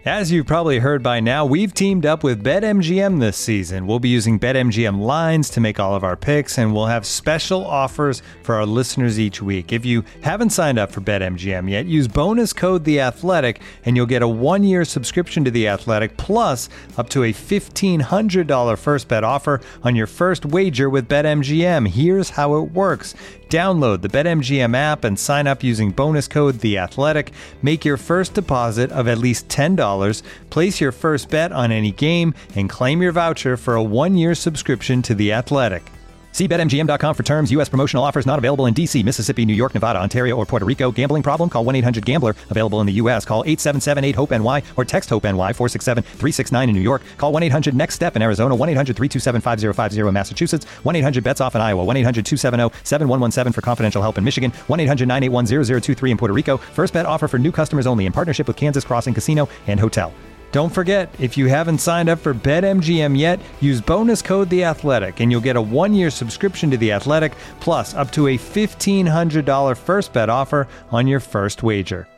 As you've probably heard by now, we've teamed up with BetMGM this season. We'll be using BetMGM lines to make all of our picks, and we'll have special offers for our listeners each week. If you haven't signed up for BetMGM yet, use bonus code The Athletic, and you'll get a 1-year subscription to The Athletic, plus up to a $1,500 first bet offer on your first wager with BetMGM. Here's how it works. Download the BetMGM app and sign up using bonus code The Athletic. Make your first deposit of at least $10. Place your first bet on any game and claim your voucher for a 1-year subscription to The Athletic. See BetMGM.com for terms. U.S. promotional offers not available in D.C., Mississippi, New York, Nevada, Ontario, or Puerto Rico. Gambling problem? Call 1-800-GAMBLER. Available in the U.S. Call 877-8-HOPE-NY or text HOPE-NY 467-369 in New York. Call 1-800-NEXT-STEP in Arizona. 1-800-327-5050 in Massachusetts. 1-800-BETS-OFF in Iowa. 1-800-270-7117 for confidential help in Michigan. 1-800-981-0023 in Puerto Rico. First bet offer for new customers only in partnership with Kansas Crossing Casino and Hotel. Don't forget, if you haven't signed up for BetMGM yet, use bonus code The Athletic, and you'll get a 1-year subscription to The Athletic, plus up to a $1,500 first bet offer on your first wager.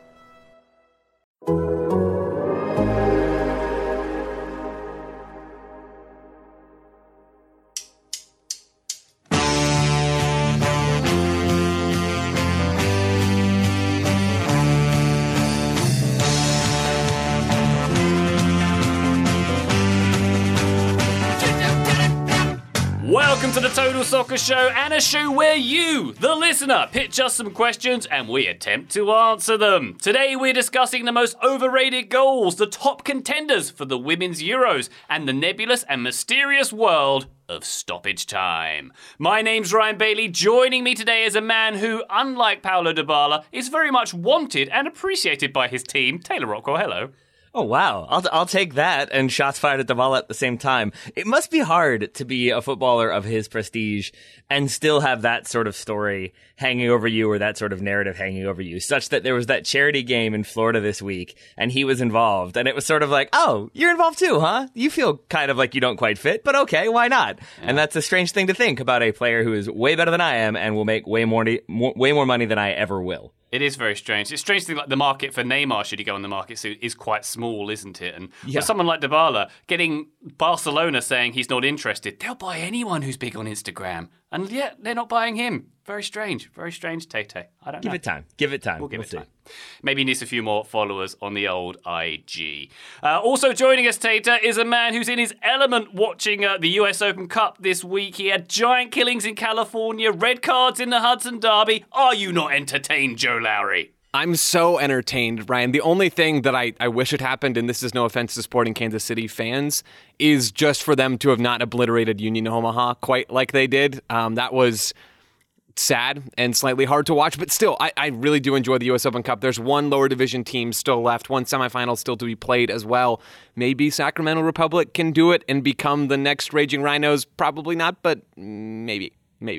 Welcome to the Total Soccer Show, and a show where you, the listener, pitch us some questions and we attempt to answer them. Today we're discussing the most overrated goals, the top contenders for the Women's Euros, and the nebulous and mysterious world of stoppage time. My name's Ryan Bailey. Joining me today is a man who, unlike Paulo Dybala, is very much wanted and appreciated by his team. Taylor Rockwell, hello. Oh, wow. I'll take that and shots fired at Dybala at the same time. It must be hard to be a footballer of his prestige and still have that sort of story hanging over you, or that sort of narrative hanging over you, such that there was that charity game in Florida this week and he was involved, and it was sort of like, oh, you're involved too, huh? You feel kind of like you don't quite fit, but okay, why not? Yeah. And that's a strange thing to think about a player who is way better than I am and will make way more money than I ever will. It is very strange. It's strange to think like the market for Neymar, should he go on the market soon, is quite small, isn't it? And for someone like Dybala, getting Barcelona saying he's not interested, they'll buy anyone who's big on Instagram. And yet, they're not buying him. Very strange, Tay-Tay. I don't know. Give it time. We'll give it time. Maybe he needs a few more followers on the old IG. Also joining us, Tay-Tay, is a man who's in his element watching the US Open Cup this week. He had giant killings in California, red cards in the Hudson Derby. Are you not entertained, Joe Lowry? I'm so entertained, Ryan. The only thing that I wish had happened, and this is no offense to Sporting Kansas City fans, is just for them to have not obliterated Union Omaha quite like they did. That was sad and slightly hard to watch, but still, I really do enjoy the U.S. Open Cup. There's one lower division team still left, one semifinal still to be played as well. Maybe Sacramento Republic can do it and become the next Raging Rhinos. Probably not, but maybe.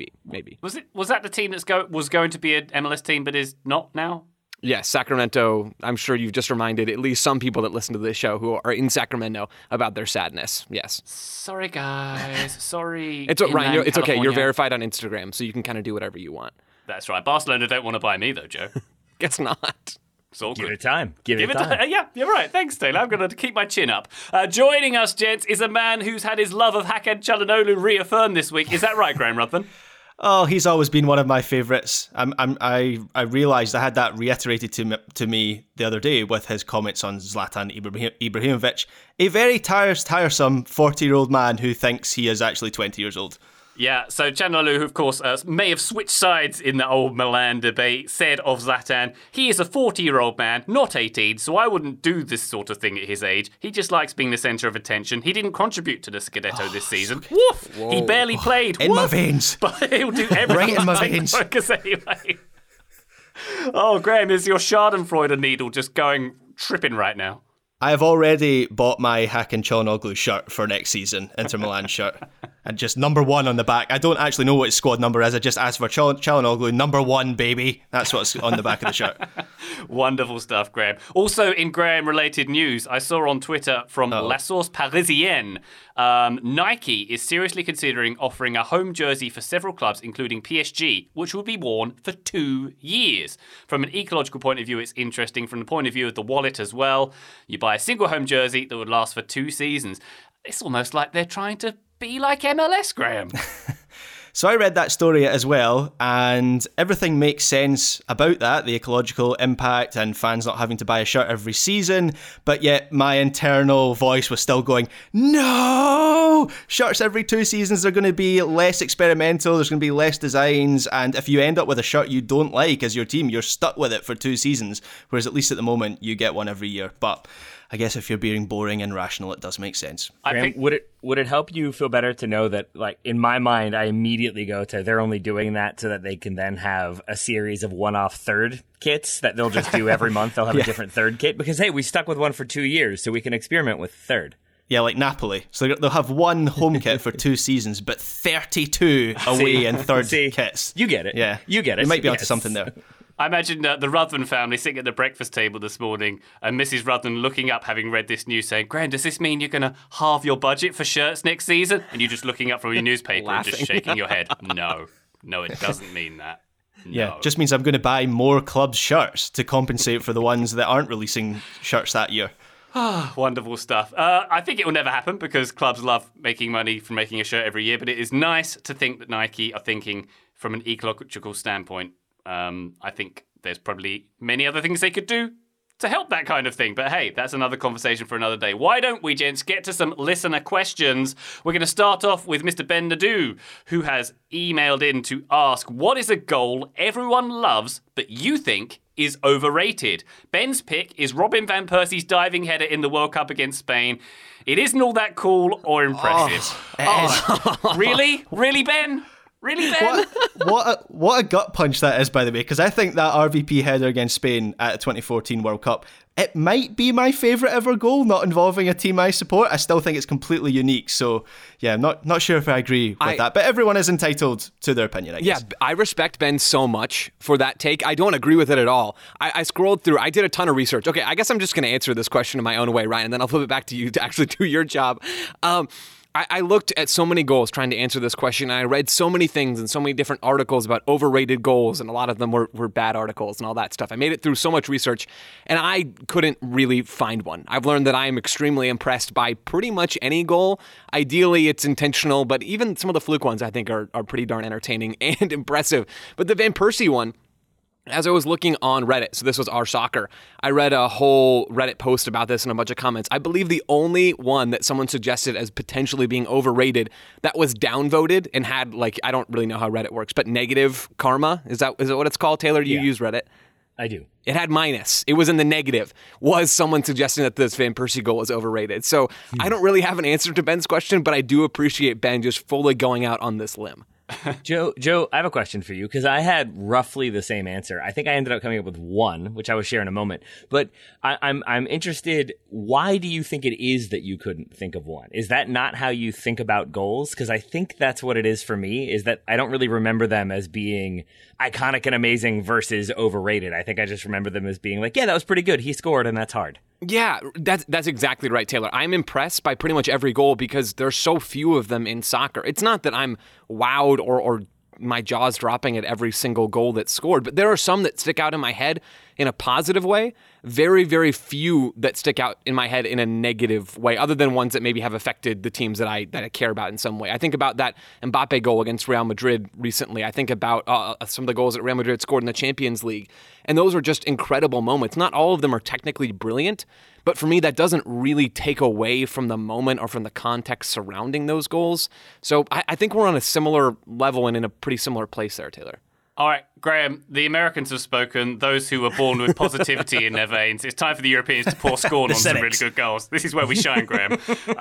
Was that the team that was going to be an MLS team but is not now? Yes, Sacramento. I'm sure you've just reminded at least some people that listen to this show who are in Sacramento about their sadness. Yes. Sorry, guys. Sorry. It's Ryan. It's okay. You're verified on Instagram, so you can kind of do whatever you want. That's right. Barcelona don't want to buy me, though, Joe. Guess not. It's all Give good. it time. Give it time. Yeah, you're right. Thanks, Taylor. I'm going to keep my chin up. Joining us, gents, is a man who's had his love of Hakan Çalhanoğlu reaffirmed this week. Is that right, Graham Ruthven? Oh, he's always been one of my favourites. I realised I had that reiterated to me the other day with his comments on Zlatan Ibrahimovic, a very tiresome 40-year-old man who thinks he is actually 20 years old. Yeah, so Çalhanoğlu, who of course may have switched sides in the old Milan debate, said of Zlatan, he is a 40-year-old man, not 18, so I wouldn't do this sort of thing at his age. He just likes being the centre of attention. He didn't contribute to the Scudetto this season. Woof! Whoa. He barely played. In my veins. But he'll do everything. Right in my veins. Focus anyway. Oh, Graham, is your Schadenfreude needle just tripping right now? I have already bought my Hakan Çalhanoğlu shirt for next season, Inter Milan shirt. and just number 1 on the back. I don't actually know what his squad number is. I just asked for Çalhanoğlu, number 1, baby. That's what's on the back of the shirt. Wonderful stuff, Graham. Also, in Graham-related news, I saw on Twitter from La Source Parisienne, Nike is seriously considering offering a home jersey for several clubs, including PSG, which will be worn for 2 years. From an ecological point of view, it's interesting. From the point of view of the wallet as well, you buy a single home jersey that would last for 2 seasons. It's almost like they're trying to be like MLS, Graham. So I read that story as well, and everything makes sense about that, the ecological impact and fans not having to buy a shirt every season, but yet my internal voice was still going, no! Shirts every 2 seasons are going to be less experimental, there's going to be less designs, and if you end up with a shirt you don't like as your team, you're stuck with it for 2 seasons, whereas at least at the moment you get one every year. But I guess if you're being boring and rational, it does make sense. Graham, would it help you feel better to know that, like, in my mind, I immediately go to they're only doing that so that they can then have a series of one-off third kits that they'll just do every month. They'll have a different third kit because, hey, we stuck with one for 2 years, so we can experiment with third. Yeah, like Napoli. So they'll have one home kit for 2 seasons, but 32 away and third kits. You get it. Yeah. You get it. You might be onto something there. I imagine the Ruthven family sitting at the breakfast table this morning and Mrs. Ruthven looking up, having read this news, saying, Graham, does this mean you're going to halve your budget for shirts next season? And you're just looking up from your newspaper and just shaking your head. No, it doesn't mean that. No. Yeah, just means I'm going to buy more clubs' shirts to compensate for the ones that aren't releasing shirts that year. Wonderful stuff. I think it will never happen because clubs love making money from making a shirt every year, but it is nice to think that Nike are thinking from an ecological standpoint. I think there's probably many other things they could do to help that kind of thing. But hey, that's another conversation for another day. Why don't we, gents, get to some listener questions? We're going to start off with Mr. Ben Nadeau, who has emailed in to ask, what is a goal everyone loves but you think is overrated? Ben's pick is Robin Van Persie's diving header in the World Cup against Spain. It isn't all that cool or impressive. Really? Really, Ben? Really, Ben? What a gut punch that is, by the way, because I think that RVP header against Spain at the 2014 World Cup, it might be my favourite ever goal, not involving a team I support. I still think it's completely unique. So, yeah, I'm not sure if I agree with that. But everyone is entitled to their opinion, I guess. Yeah, I respect Ben so much for that take. I don't agree with it at all. I scrolled through. I did a ton of research. Okay, I guess I'm just going to answer this question in my own way, Ryan, and then I'll flip it back to you to actually do your job. I looked at so many goals trying to answer this question, and I read so many things and so many different articles about overrated goals, and a lot of them were bad articles and all that stuff. I made it through so much research, and I couldn't really find one. I've learned that I am extremely impressed by pretty much any goal. Ideally, it's intentional, but even some of the fluke ones I think are pretty darn entertaining and impressive. But the Van Persie one, as I was looking on Reddit, so this was Our Soccer, I read a whole Reddit post about this and a bunch of comments. I believe the only one that someone suggested as potentially being overrated that was downvoted and had, like, I don't really know how Reddit works, but negative karma, is that what it's called? Taylor, do you use Reddit? I do. It had minus. It was in the negative. Was someone suggesting that this Van Persie goal was overrated? So I don't really have an answer to Ben's question, but I do appreciate Ben just fully going out on this limb. Joe, I have a question for you because I had roughly the same answer. I think I ended up coming up with one, which I will share in a moment. But I'm interested. Why do you think it is that you couldn't think of one? Is that not how you think about goals? Because I think that's what it is for me. Is that I don't really remember them as being iconic and amazing versus overrated. I think I just remember them as being like, yeah, that was pretty good. He scored, and that's hard. Yeah, that's exactly right, Taylor. I'm impressed by pretty much every goal because there's so few of them in soccer. It's not that I'm wowed or my jaw's dropping at every single goal that's scored, but there are some that stick out in my head in a positive way. Very, very few that stick out in my head in a negative way, other than ones that maybe have affected the teams that I care about in some way. I think about that Mbappe goal against Real Madrid recently. I think about some of the goals that Real Madrid scored in the Champions League, and those are just incredible moments. Not all of them are technically brilliant, but for me, that doesn't really take away from the moment or from the context surrounding those goals. So I think we're on a similar level and in a pretty similar place there, Taylor. All right, Graham, the Americans have spoken, those who were born with positivity in their veins. It's time for the Europeans to pour scorn on some really good goals. This is where we shine, Graham.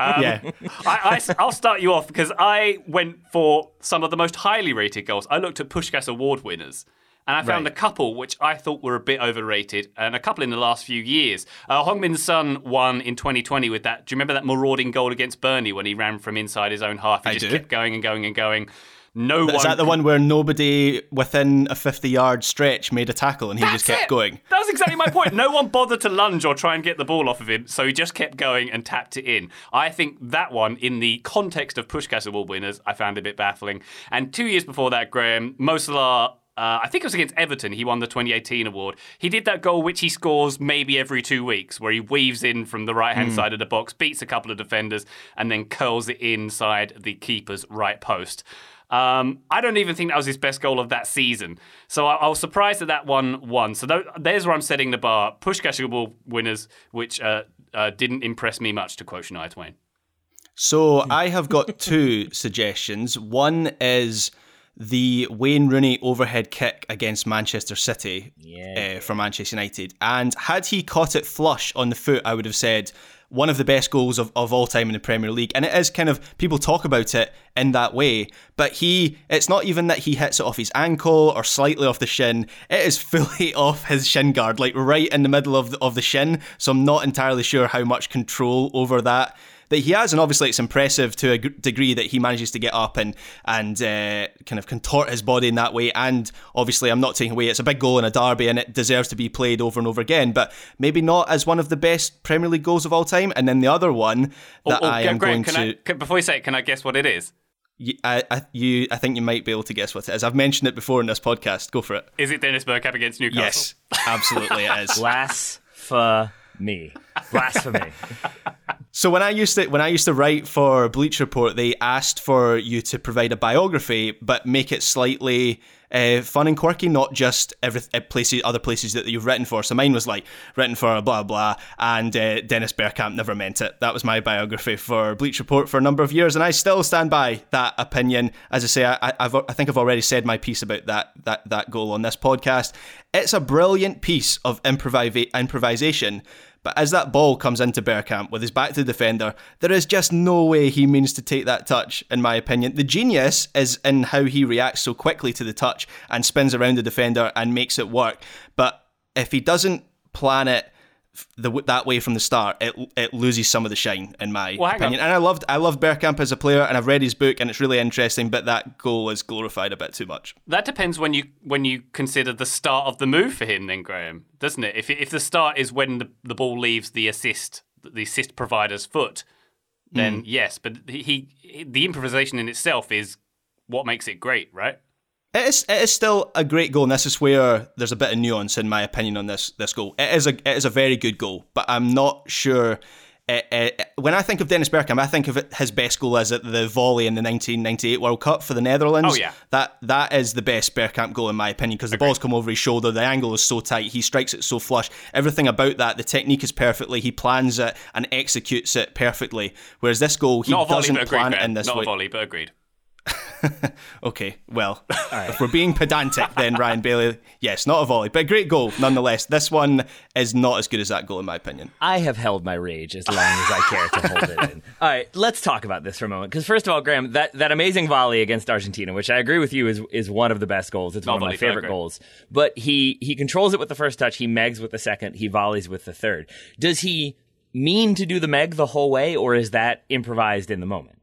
I'll start you off because I went for some of the most highly rated goals. I looked at Puskás Award winners, and I found a couple which I thought were a bit overrated, and a couple in the last few years. Heung-min Son won in 2020 with that. Do you remember that marauding goal against Burnley when he ran from inside his own half? He kept going and going and going. Is that the one where nobody within a 50-yard stretch made a tackle and he just kept going? That was exactly my point. No one bothered to lunge or try and get the ball off of him, so he just kept going and tapped it in. I think that one, in the context of Puskás Award winners, I found a bit baffling. And 2 years before that, Graham, Mo Salah, I think it was against Everton, he won the 2018 award. He did that goal which he scores maybe every 2 weeks, where he weaves in from the right-hand side of the box, beats a couple of defenders, and then curls it inside the keeper's right post. I don't even think that was his best goal of that season. So I was surprised that one won. So there's where I'm setting the bar. Puskás Award winners, which didn't impress me much, to quote Shania Twain. So I have got two suggestions. One is the Wayne Rooney overhead kick against Manchester City for Manchester United. And had he caught it flush on the foot, I would have said one of the best goals of all time in the Premier League. And it is kind of, people talk about it in that way, but it's not even that he hits it off his ankle or slightly off the shin. It is fully off his shin guard, like right in the middle of the shin. So I'm not entirely sure how much control over that he has, and obviously it's impressive to a degree that he manages to get up and kind of contort his body in that way. And obviously, I'm not taking away, it's a big goal in a derby and it deserves to be played over and over again, but maybe not as one of the best Premier League goals of all time. And then the other one that before you say it, can I guess what it is? I think you might be able to guess what it is. I've mentioned it before in this podcast. Go for it. Is it Dennis Bergkamp against Newcastle? Yes, absolutely it is. Blasphemy. So when I used to write for Bleacher Report, they asked for you to provide a biography, but make it slightly fun and quirky, not just other places that you've written for. So mine was like written for blah blah, and Dennis Bergkamp never meant it. That was my biography for Bleacher Report for a number of years, and I still stand by that opinion. As I say, I think I've already said my piece about that goal on this podcast. It's a brilliant piece of improvisation. But as that ball comes into Bergkamp with his back to the defender, there is just no way he means to take that touch, in my opinion. The genius is in how he reacts so quickly to the touch and spins around the defender and makes it work. But if he doesn't plan it that way from the start, it loses some of the shine, in my opinion. And I loved Bergkamp as a player, and I've read his book, and it's really interesting, but that goal is glorified a bit too much. That depends when you consider the start of the move for him then, Graham, doesn't it? If the start is when the ball leaves the assist provider's foot, then yes, but the improvisation in itself is what makes it great, right? It is still a great goal, and this is where there's a bit of nuance, in my opinion, on this goal. It is a very good goal, but I'm not sure. When I think of Dennis Bergkamp, I think of his best goal as at the volley in the 1998 World Cup for the Netherlands. Oh, yeah. That is the best Bergkamp goal, in my opinion, because the ball's come over his shoulder, the angle is so tight, he strikes it so flush. Everything about that, the technique is perfectly, he plans it and executes it perfectly. Whereas this goal, he doesn't plan it in this way. Not a volley, but agreed. Okay, well, if we're being pedantic, then Ryan Bailey, yes, not a volley, but a great goal nonetheless. This one is not as good as that goal, in my opinion. I have held my rage as long as I care to hold it in. All right, let's talk about this for a moment. Because first of all, Graham, that amazing volley against Argentina, which I agree with you is one of the best goals. It's one of my favorite goals. But he controls it with the first touch, he megs with the second, he volleys with the third. Does he mean to do the meg the whole way, or is that improvised in the moment?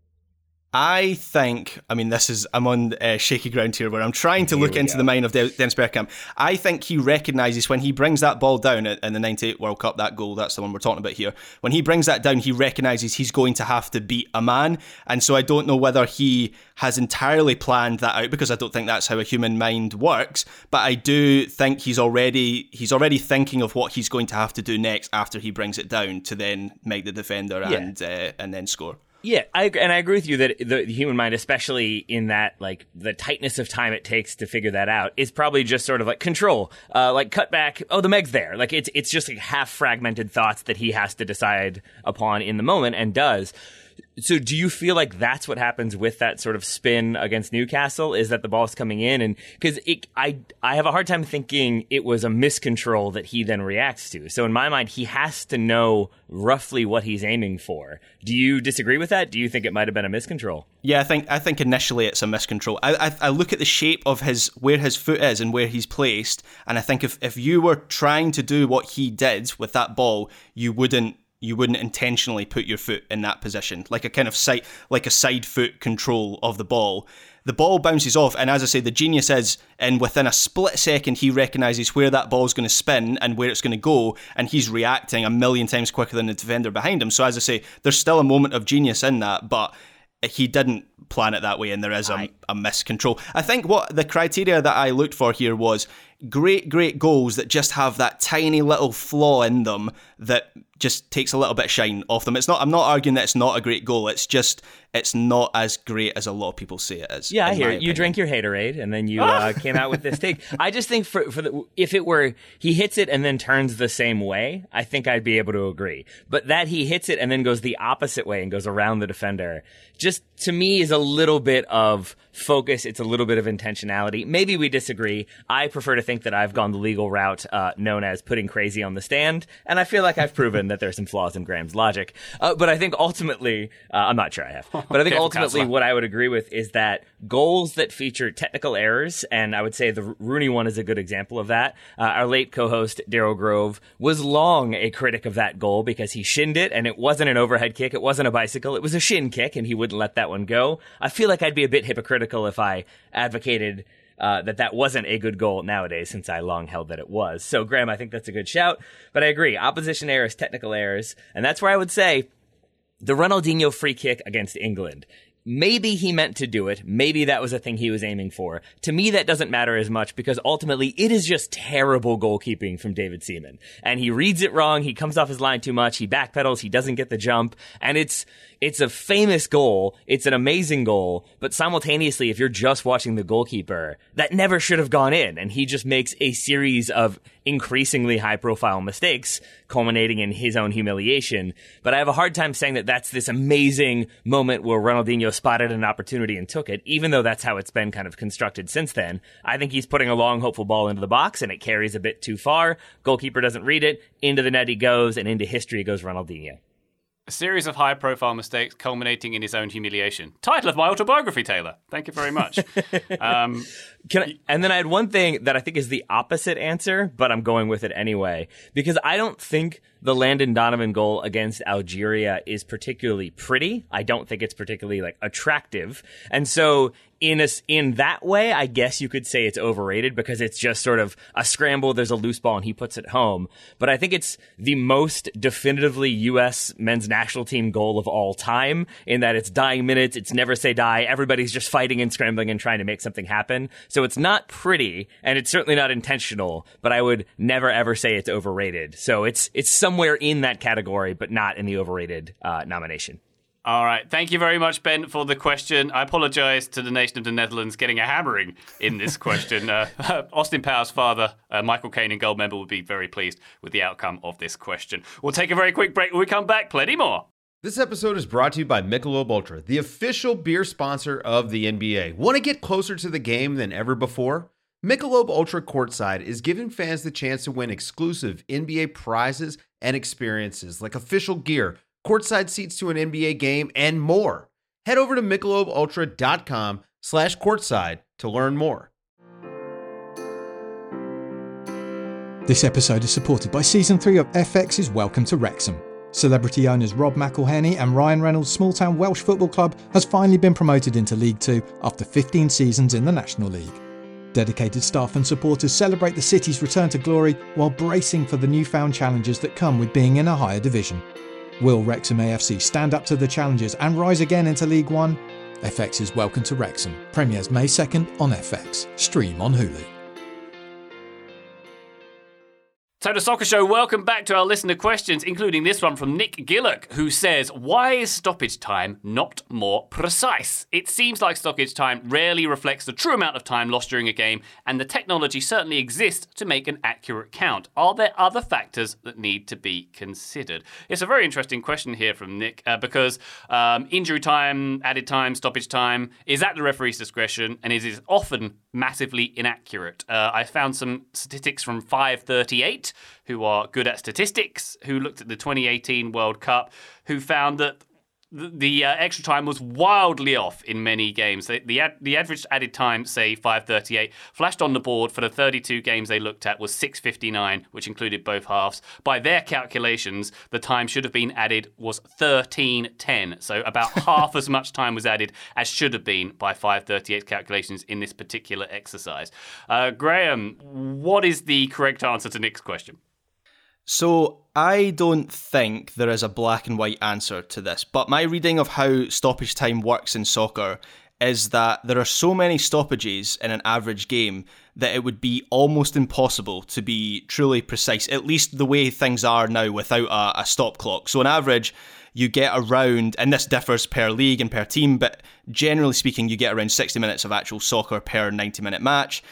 I think, I'm on shaky ground here where I'm trying to look into the mind of Dennis Bergkamp. I think he recognises when he brings that ball down in the 98 World Cup, that goal, that's the one we're talking about here. When he brings that down, he recognises he's going to have to beat a man. And so I don't know whether he has entirely planned that out, because I don't think that's how a human mind works. But I do think he's already thinking of what he's going to have to do next after he brings it down to then make the defender and then score. Yeah, I agree with you that the human mind, especially in that, like, the tightness of time it takes to figure that out, is probably just sort of like control, like cut back. Oh, the meg's there. Like, it's just like half fragmented thoughts that he has to decide upon in the moment, and does. So do you feel like that's what happens with that sort of spin against Newcastle, is that the ball's coming in? And because I have a hard time thinking it was a miscontrol that he then reacts to. So in my mind, he has to know roughly what he's aiming for. Do you disagree with that? Do you think it might have been a miscontrol? Yeah, I think initially it's a miscontrol. I look at the shape of where his foot is and where he's placed, and I think if you were trying to do what he did with that ball, you wouldn't intentionally put your foot in that position, like a kind of side foot control of the ball. The ball bounces off, and as I say, the genius is, and within a split second, he recognises where that ball's going to spin and where it's going to go, and he's reacting a million times quicker than the defender behind him. So as I say, there's still a moment of genius in that, but he didn't plan it that way, and there is a miscontrol. I think what the criteria that I looked for here was great goals that just have that tiny little flaw in them that just takes a little bit of shine off them. I'm not arguing that it's not a great goal. It's just, it's not as great as a lot of people say it is. Yeah, I hear it. You drank your haterade and then you came out with this take. I just think if it were he hits it and then turns the same way, I think I'd be able to agree. But that he hits it and then goes the opposite way and goes around the defender, just to me is a little bit of focus. It's a little bit of intentionality. Maybe we disagree. I prefer to think that I've gone the legal route known as putting crazy on the stand, and I feel like I've proven that there's some flaws in Graham's logic. But I think ultimately, I'm not sure I have, but I think ultimately what I would agree with is that goals that feature technical errors, and I would say the Rooney one is a good example of that. Our late co-host, Daryl Grove, was long a critic of that goal because he shinned it, and it wasn't an overhead kick, it wasn't a bicycle, it was a shin kick, and he wouldn't let that one go. I feel like I'd be a bit hypocritical if I advocated that wasn't a good goal nowadays, since I long held that it was. So, Graham, I think that's a good shout. But I agree, opposition errors, technical errors, and that's where I would say the Ronaldinho free kick against England. Maybe he meant to do it. Maybe that was a thing he was aiming for. To me, that doesn't matter as much because ultimately it is just terrible goalkeeping from David Seaman. And he reads it wrong. He comes off his line too much. He backpedals. He doesn't get the jump. And it's a famous goal. It's an amazing goal. But simultaneously, if you're just watching the goalkeeper, that never should have gone in. And he just makes a series of increasingly high-profile mistakes, culminating in his own humiliation. But I have a hard time saying that that's this amazing moment where Ronaldinho spotted an opportunity and took it, even though that's how it's been kind of constructed since then. I think he's putting a long, hopeful ball into the box, and it carries a bit too far. Goalkeeper doesn't read it. Into the net he goes, and into history goes Ronaldinho. A series of high-profile mistakes culminating in his own humiliation. Title of my autobiography, Taylor. Thank you very much. And then I had one thing that I think is the opposite answer, but I'm going with it anyway, because I don't think the Landon Donovan goal against Algeria is particularly pretty. I don't think it's particularly attractive. And so in that way, I guess you could say it's overrated because it's just sort of a scramble. There's a loose ball and he puts it home. But I think it's the most definitively U.S. men's national team goal of all time in that it's dying minutes. It's never say die. Everybody's just fighting and scrambling and trying to make something happen. So it's not pretty and it's certainly not intentional, but I would never ever say it's overrated. So it's somewhere in that category, but not in the overrated nomination. All right. Thank you very much, Ben, for the question. I apologise to the nation of the Netherlands getting a hammering in this question. Austin Power's father, Michael Caine, and Gold member, would be very pleased with the outcome of this question. We'll take a very quick break. When we come back, plenty more. This episode is brought to you by Michelob Ultra, the official beer sponsor of the NBA. Want to get closer to the game than ever before? Michelob Ultra Courtside is giving fans the chance to win exclusive NBA prizes and experiences like official gear, courtside seats to an NBA game, and more. Head over to MichelobUltra.com/courtside to learn more. This episode is supported by Season 3 of FX's Welcome to Wrexham. Celebrity owners Rob McElhenney and Ryan Reynolds' small-town Welsh football club has finally been promoted into League 2 after 15 seasons in the National League. Dedicated staff and supporters celebrate the city's return to glory while bracing for the newfound challenges that come with being in a higher division. Will Wrexham AFC stand up to the challenges and rise again into League 1? FX's Welcome to Wrexham premieres May 2nd on FX. Stream on Hulu. Total Soccer Show, welcome back to our listener questions, including this one from Nick Gillock, who says, why is stoppage time not more precise? It seems like stoppage time rarely reflects the true amount of time lost during a game, and the technology certainly exists to make an accurate count. Are there other factors that need to be considered? It's a very interesting question here from Nick, because injury time, added time, stoppage time is at the referee's discretion, and it is often massively inaccurate. I found some statistics from 538, who are good at statistics, who looked at the 2018 World Cup, who found that the extra time was wildly off in many games. The average added time, say 5:38, flashed on the board for the 32 games they looked at was 6:59, which included both halves. By their calculations, the time should have been added was 13:10. So about half as much time was added as should have been by 5:38 calculations in this particular exercise. Graham, what is the correct answer to Nick's question? So I don't think there is a black and white answer to this, but my reading of how stoppage time works in soccer is that there are so many stoppages in an average game that it would be almost impossible to be truly precise, at least the way things are now without a stop clock. So on average, you get around, and this differs per league and per team, but generally speaking, you get around 60 minutes of actual soccer per 90-minute match.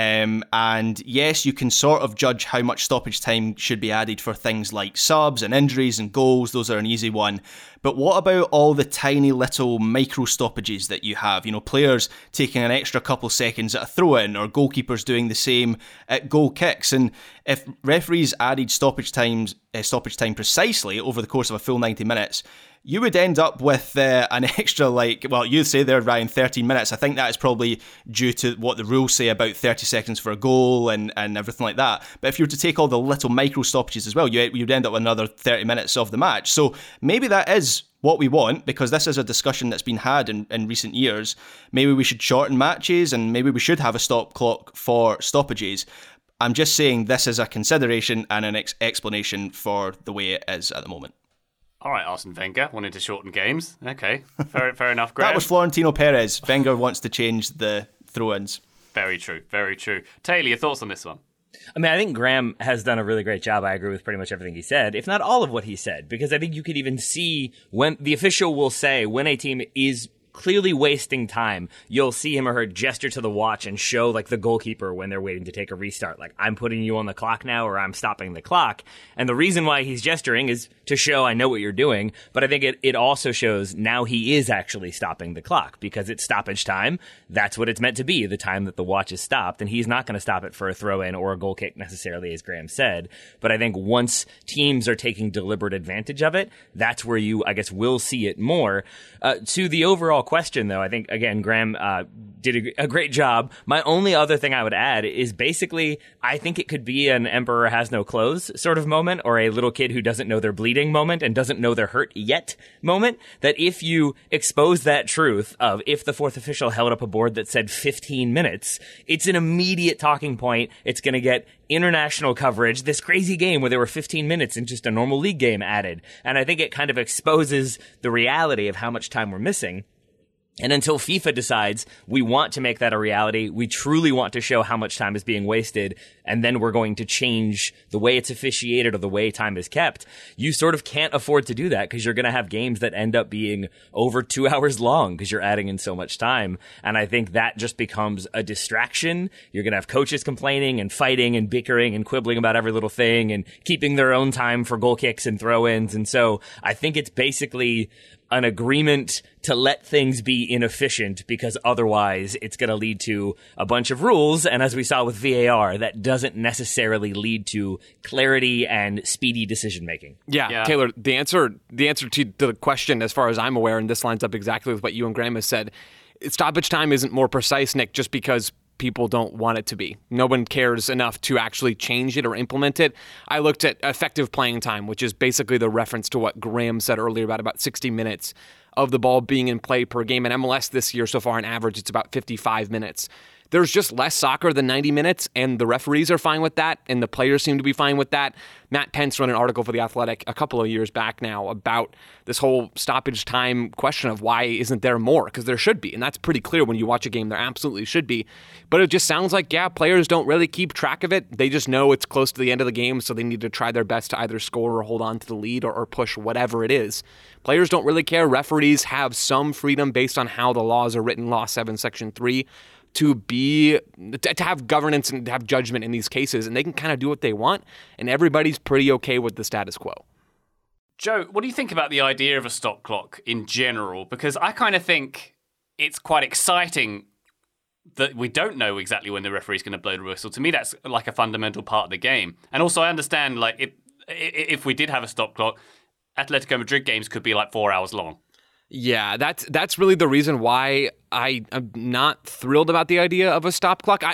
And yes, you can sort of judge how much stoppage time should be added for things like subs and injuries and goals. Those are an easy one. But what about all the tiny little micro stoppages that you have? You know, players taking an extra couple seconds at a throw-in, or goalkeepers doing the same at goal kicks. And if referees added stoppage time precisely over the course of a full 90 minutes, you would end up with an extra, you say there, Ryan, 13 minutes. I think that is probably due to what the rules say about 30 seconds for a goal and everything like that. But if you were to take all the little micro stoppages as well, you'd end up with another 30 minutes of the match. So maybe that is what we want, because this is a discussion that's been had in recent years. Maybe we should shorten matches, and maybe we should have a stop clock for stoppages. I'm just saying this is a consideration and an explanation for the way it is at the moment. All right, Arsene Wenger wanted to shorten games. Okay, fair enough, Graham. That was Florentino Perez. Wenger wants to change the throw-ins. Very true, very true. Taylor, your thoughts on this one? I mean, I think Graham has done a really great job. I agree with pretty much everything he said, if not all of what he said, because I think you could even see when the official will say when a team is clearly wasting time, you'll see him or her gesture to the watch and show like the goalkeeper when they're waiting to take a restart, like, I'm putting you on the clock now, or I'm stopping the clock. And the reason why he's gesturing is to show I know what you're doing, but I think it also shows now he is actually stopping the clock, because it's stoppage time. That's what it's meant to be, the time that the watch is stopped, and he's not going to stop it for a throw-in or a goal kick necessarily, as Graham said. But I think once teams are taking deliberate advantage of it, that's where you, I guess, will see it more. To the overall question, though, I think, again, Graham did a great job. My only other thing I would add is basically, I think it could be an emperor has no clothes sort of moment, or a little kid who doesn't know they're bleeding moment and doesn't know they're hurt yet moment, that if you expose that truth of if the fourth official held up a board that said 15 minutes, it's an immediate talking point. It's going to get international coverage. This crazy game where there were 15 minutes in just a normal league game added. And I think it kind of exposes the reality of how much time we're missing. And until FIFA decides we want to make that a reality, we truly want to show how much time is being wasted, and then we're going to change the way it's officiated or the way time is kept, you sort of can't afford to do that, because you're going to have games that end up being over 2 hours long because you're adding in so much time. And I think that just becomes a distraction. You're going to have coaches complaining and fighting and bickering and quibbling about every little thing and keeping their own time for goal kicks and throw-ins. And so I think it's basically an agreement to let things be inefficient, because otherwise it's going to lead to a bunch of rules. And as we saw with VAR, that doesn't necessarily lead to clarity and speedy decision making. Yeah, Taylor, the answer to the question, as far as I'm aware, and this lines up exactly with what you and Graham has said, stoppage time isn't more precise, Nick, just because people don't want it to be. No one cares enough to actually change it or implement it. I looked at effective playing time, which is basically the reference to what Graham said earlier about 60 minutes of the ball being in play per game. In MLS this year so far, on average, it's about 55 minutes. there's just less soccer than 90 minutes, and the referees are fine with that, and the players seem to be fine with that. Matt Pence wrote an article for The Athletic a couple of years back now about this whole stoppage time question of why isn't there more, because there should be, and that's pretty clear when you watch a game. There absolutely should be, but it just sounds like, players don't really keep track of it. They just know it's close to the end of the game, so they need to try their best to either score or hold on to the lead or push whatever it is. Players don't really care. Referees have some freedom based on how the laws are written, Law 7, Section 3, to have governance and have judgment in these cases, and they can kind of do what they want, and everybody's pretty okay with the status quo. Joe, what do you think about the idea of a stop clock in general? Because I kind of think it's quite exciting that we don't know exactly when the referee's going to blow the whistle. To me, that's like a fundamental part of the game. And also, I understand, like, if we did have a stop clock, Atletico Madrid games could be like 4 hours long. Yeah, that's really the reason why I'm not thrilled about the idea of a stop clock.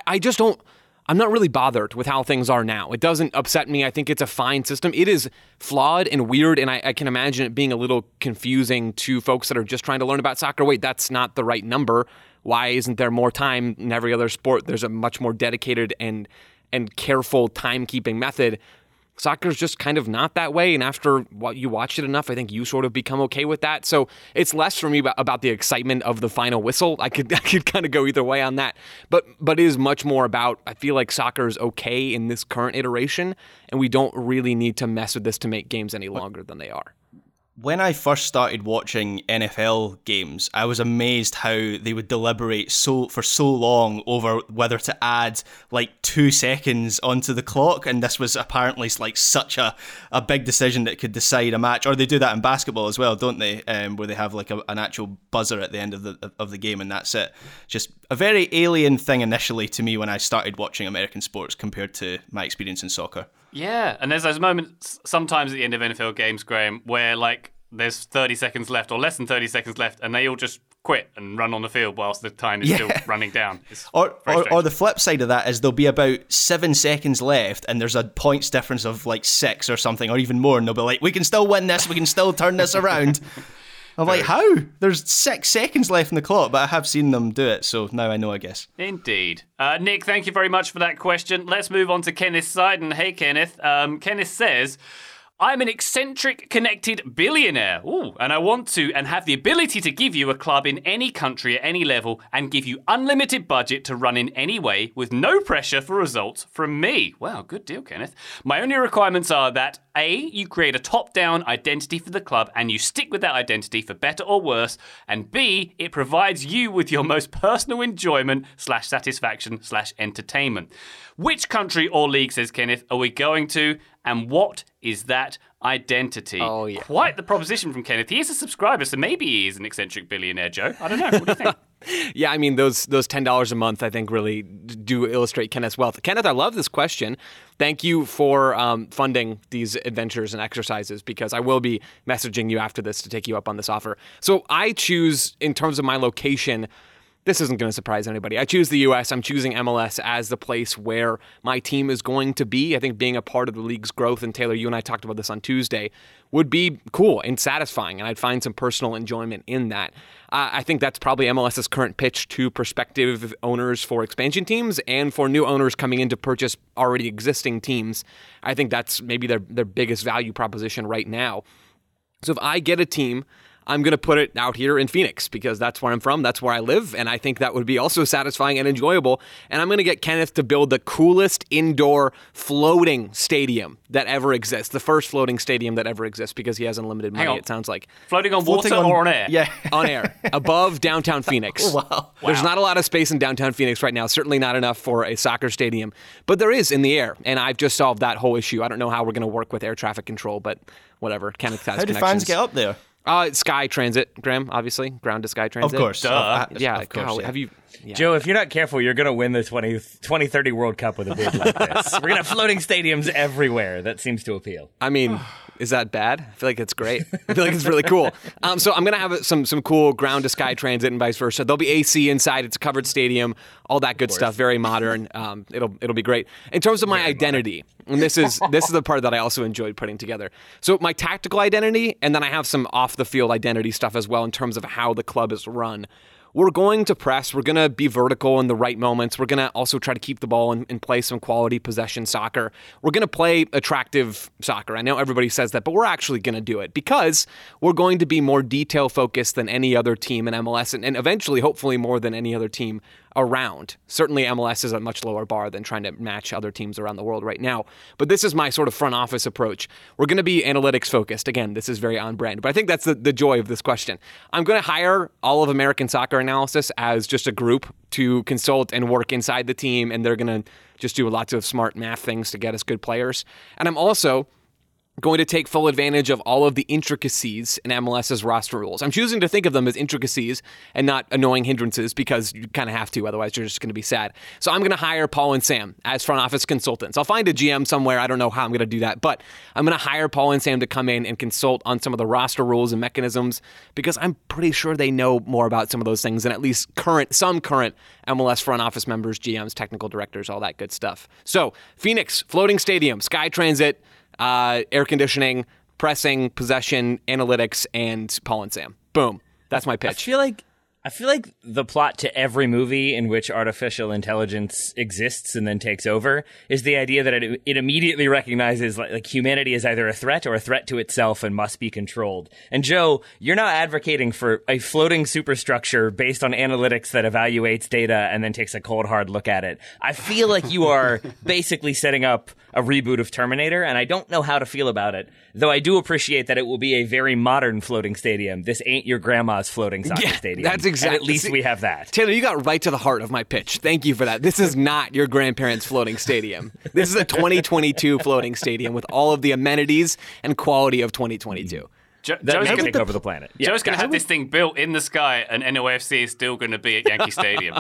I'm not really bothered with how things are now. It doesn't upset me. I think it's a fine system. It is flawed and weird, and I can imagine it being a little confusing to folks that are just trying to learn about soccer. Wait, that's not the right number. Why isn't there more time in every other sport? There's a much more dedicated and careful timekeeping method. Soccer's just kind of not that way, and after what you watch it enough, I think you sort of become okay with that. So it's less for me about the excitement of the final whistle. I could kind of go either way on that, but it is much more about, I feel like soccer is okay in this current iteration, and we don't really need to mess with this to make games any longer than they are. When I first started watching NFL games, I was amazed how they would deliberate for so long over whether to add like 2 seconds onto the clock, and this was apparently like such a big decision that could decide a match. Or they do that in basketball as well, don't they? Where they have like an actual buzzer at the end of the game, and that's it. Just a very alien thing initially to me when I started watching American sports compared to my experience in soccer. Yeah, and there's those moments sometimes at the end of NFL games, Graham, where like there's 30 seconds left or less than 30 seconds left, and they all just quit and run on the field whilst the time is still running down. Or the flip side of that is there'll be about 7 seconds left, and there's a points difference of like 6 or something, or even more, and they'll be like, we can still win this, we can still turn this around. I'm like, how? There's 6 seconds left in the clock, but I have seen them do it, so now I know, I guess. Indeed. Nick, thank you very much for that question. Let's move on to Kenneth's side. And hey, Kenneth. Kenneth says, I'm an eccentric, connected billionaire. Ooh, and I want to and have the ability to give you a club in any country at any level and give you unlimited budget to run in any way with no pressure for results from me. Wow, good deal, Kenneth. My only requirements are that A, you create a top-down identity for the club and you stick with that identity for better or worse, and B, it provides you with your most personal enjoyment / satisfaction / entertainment. Which country or league, says Kenneth, are we going to, and what is that identity? Oh, yeah. Quite the proposition from Kenneth. He is a subscriber, so maybe he is an eccentric billionaire, Joe. I don't know. What do you think? Yeah, I mean, those $10 a month, I think, really do illustrate Kenneth's wealth. Kenneth, I love this question. Thank you for funding these adventures and exercises, because I will be messaging you after this to take you up on this offer. So I choose, in terms of my location, this isn't going to surprise anybody. I choose the U.S. I'm choosing MLS as the place where my team is going to be. I think being a part of the league's growth, and Taylor, you and I talked about this on Tuesday, would be cool and satisfying, and I'd find some personal enjoyment in that. I think that's probably MLS's current pitch to prospective owners for expansion teams and for new owners coming in to purchase already existing teams. I think that's maybe their biggest value proposition right now. So if I get a team, I'm going to put it out here in Phoenix because that's where I'm from, that's where I live, and I think that would be also satisfying and enjoyable. And I'm going to get Kenneth to build the coolest indoor floating stadium that ever exists, the first floating stadium that ever exists, because he has unlimited money, it sounds like. Floating on water or on air? Yeah. On air, above downtown Phoenix. Oh, wow. There's not a lot of space in downtown Phoenix right now, certainly not enough for a soccer stadium, but there is in the air, and I've just solved that whole issue. I don't know how we're going to work with air traffic control, but whatever. Kenneth has connections. How do fans get up there? Sky Transit, Graham, obviously. Ground to Sky Transit. Of course. Yeah, of course. Have you... Yeah. Joe, if you're not careful, you're going to win the 2030 World Cup with a bid like this. We're going to have floating stadiums everywhere. That seems to appeal. I mean, is that bad? I feel like it's great. I feel like it's really cool. So I'm going to have some cool ground to sky transit and vice versa. There'll be AC inside. It's a covered stadium. All that good stuff. Very modern. It'll be great. In terms of my identity, and this is the part that I also enjoyed putting together. So my tactical identity, and then I have some off the field identity stuff as well in terms of how the club is run. we're going to press. We're going to be vertical in the right moments. We're going to also try to keep the ball and play some quality possession soccer. We're going to play attractive soccer. I know everybody says that, but we're actually going to do it because we're going to be more detail-focused than any other team in MLS and eventually, hopefully, more than any other team around. Certainly, MLS is a much lower bar than trying to match other teams around the world right now. But this is my sort of front office approach. We're going to be analytics-focused. Again, this is very on-brand. But I think that's the joy of this question. I'm going to hire all of American Soccer Analysis as just a group to consult and work inside the team, and they're going to just do lots of smart math things to get us good players. And I'm also going to take full advantage of all of the intricacies in MLS's roster rules. I'm choosing to think of them as intricacies and not annoying hindrances because you kind of have to, otherwise you're just going to be sad. So I'm going to hire Paul and Sam as front office consultants. I'll find a GM somewhere. I don't know how I'm going to do that, but I'm going to hire Paul and Sam to come in and consult on some of the roster rules and mechanisms because I'm pretty sure they know more about some of those things than at least some current MLS front office members, GMs, technical directors, all that good stuff. So Phoenix, floating stadium, Sky Transit, air conditioning, pressing, possession, analytics, and Paul and Sam. Boom. That's my pitch. I feel like the plot to every movie in which artificial intelligence exists and then takes over is the idea that it immediately recognizes like humanity is either a threat or a threat to itself and must be controlled. And Joe, you're now advocating for a floating superstructure based on analytics that evaluates data and then takes a cold hard look at it. I feel like you are basically setting up a reboot of Terminator, and I don't know how to feel about it, though I do appreciate that it will be a very modern floating stadium. This ain't your grandma's floating soccer stadium. That's exactly. And at least we have that. Taylor, you got right to the heart of my pitch. Thank you for that. This is not your grandparents' floating stadium. This is a 2022 floating stadium with all of the amenities and quality of 2022. Joe's going to take over the planet. Yeah. Joe's going to have this thing built in the sky, and NOFC is still going to be at Yankee Stadium.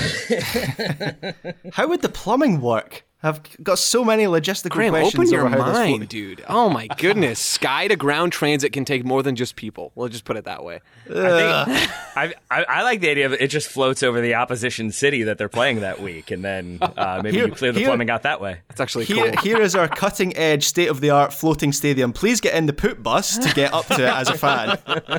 How would the plumbing work? I've got so many logistical Graham, questions. open your over how this mind, floating. dude. Oh my goodness. Sky to ground transit can take more than just people. We'll just put it that way. I like the idea of it just floats over the opposition city that they're playing that week, and then maybe you clear the plumbing out that way. That's actually cool. Here is our cutting-edge, state-of-the-art floating stadium. Please get in the poop bus to get up to it as a fan.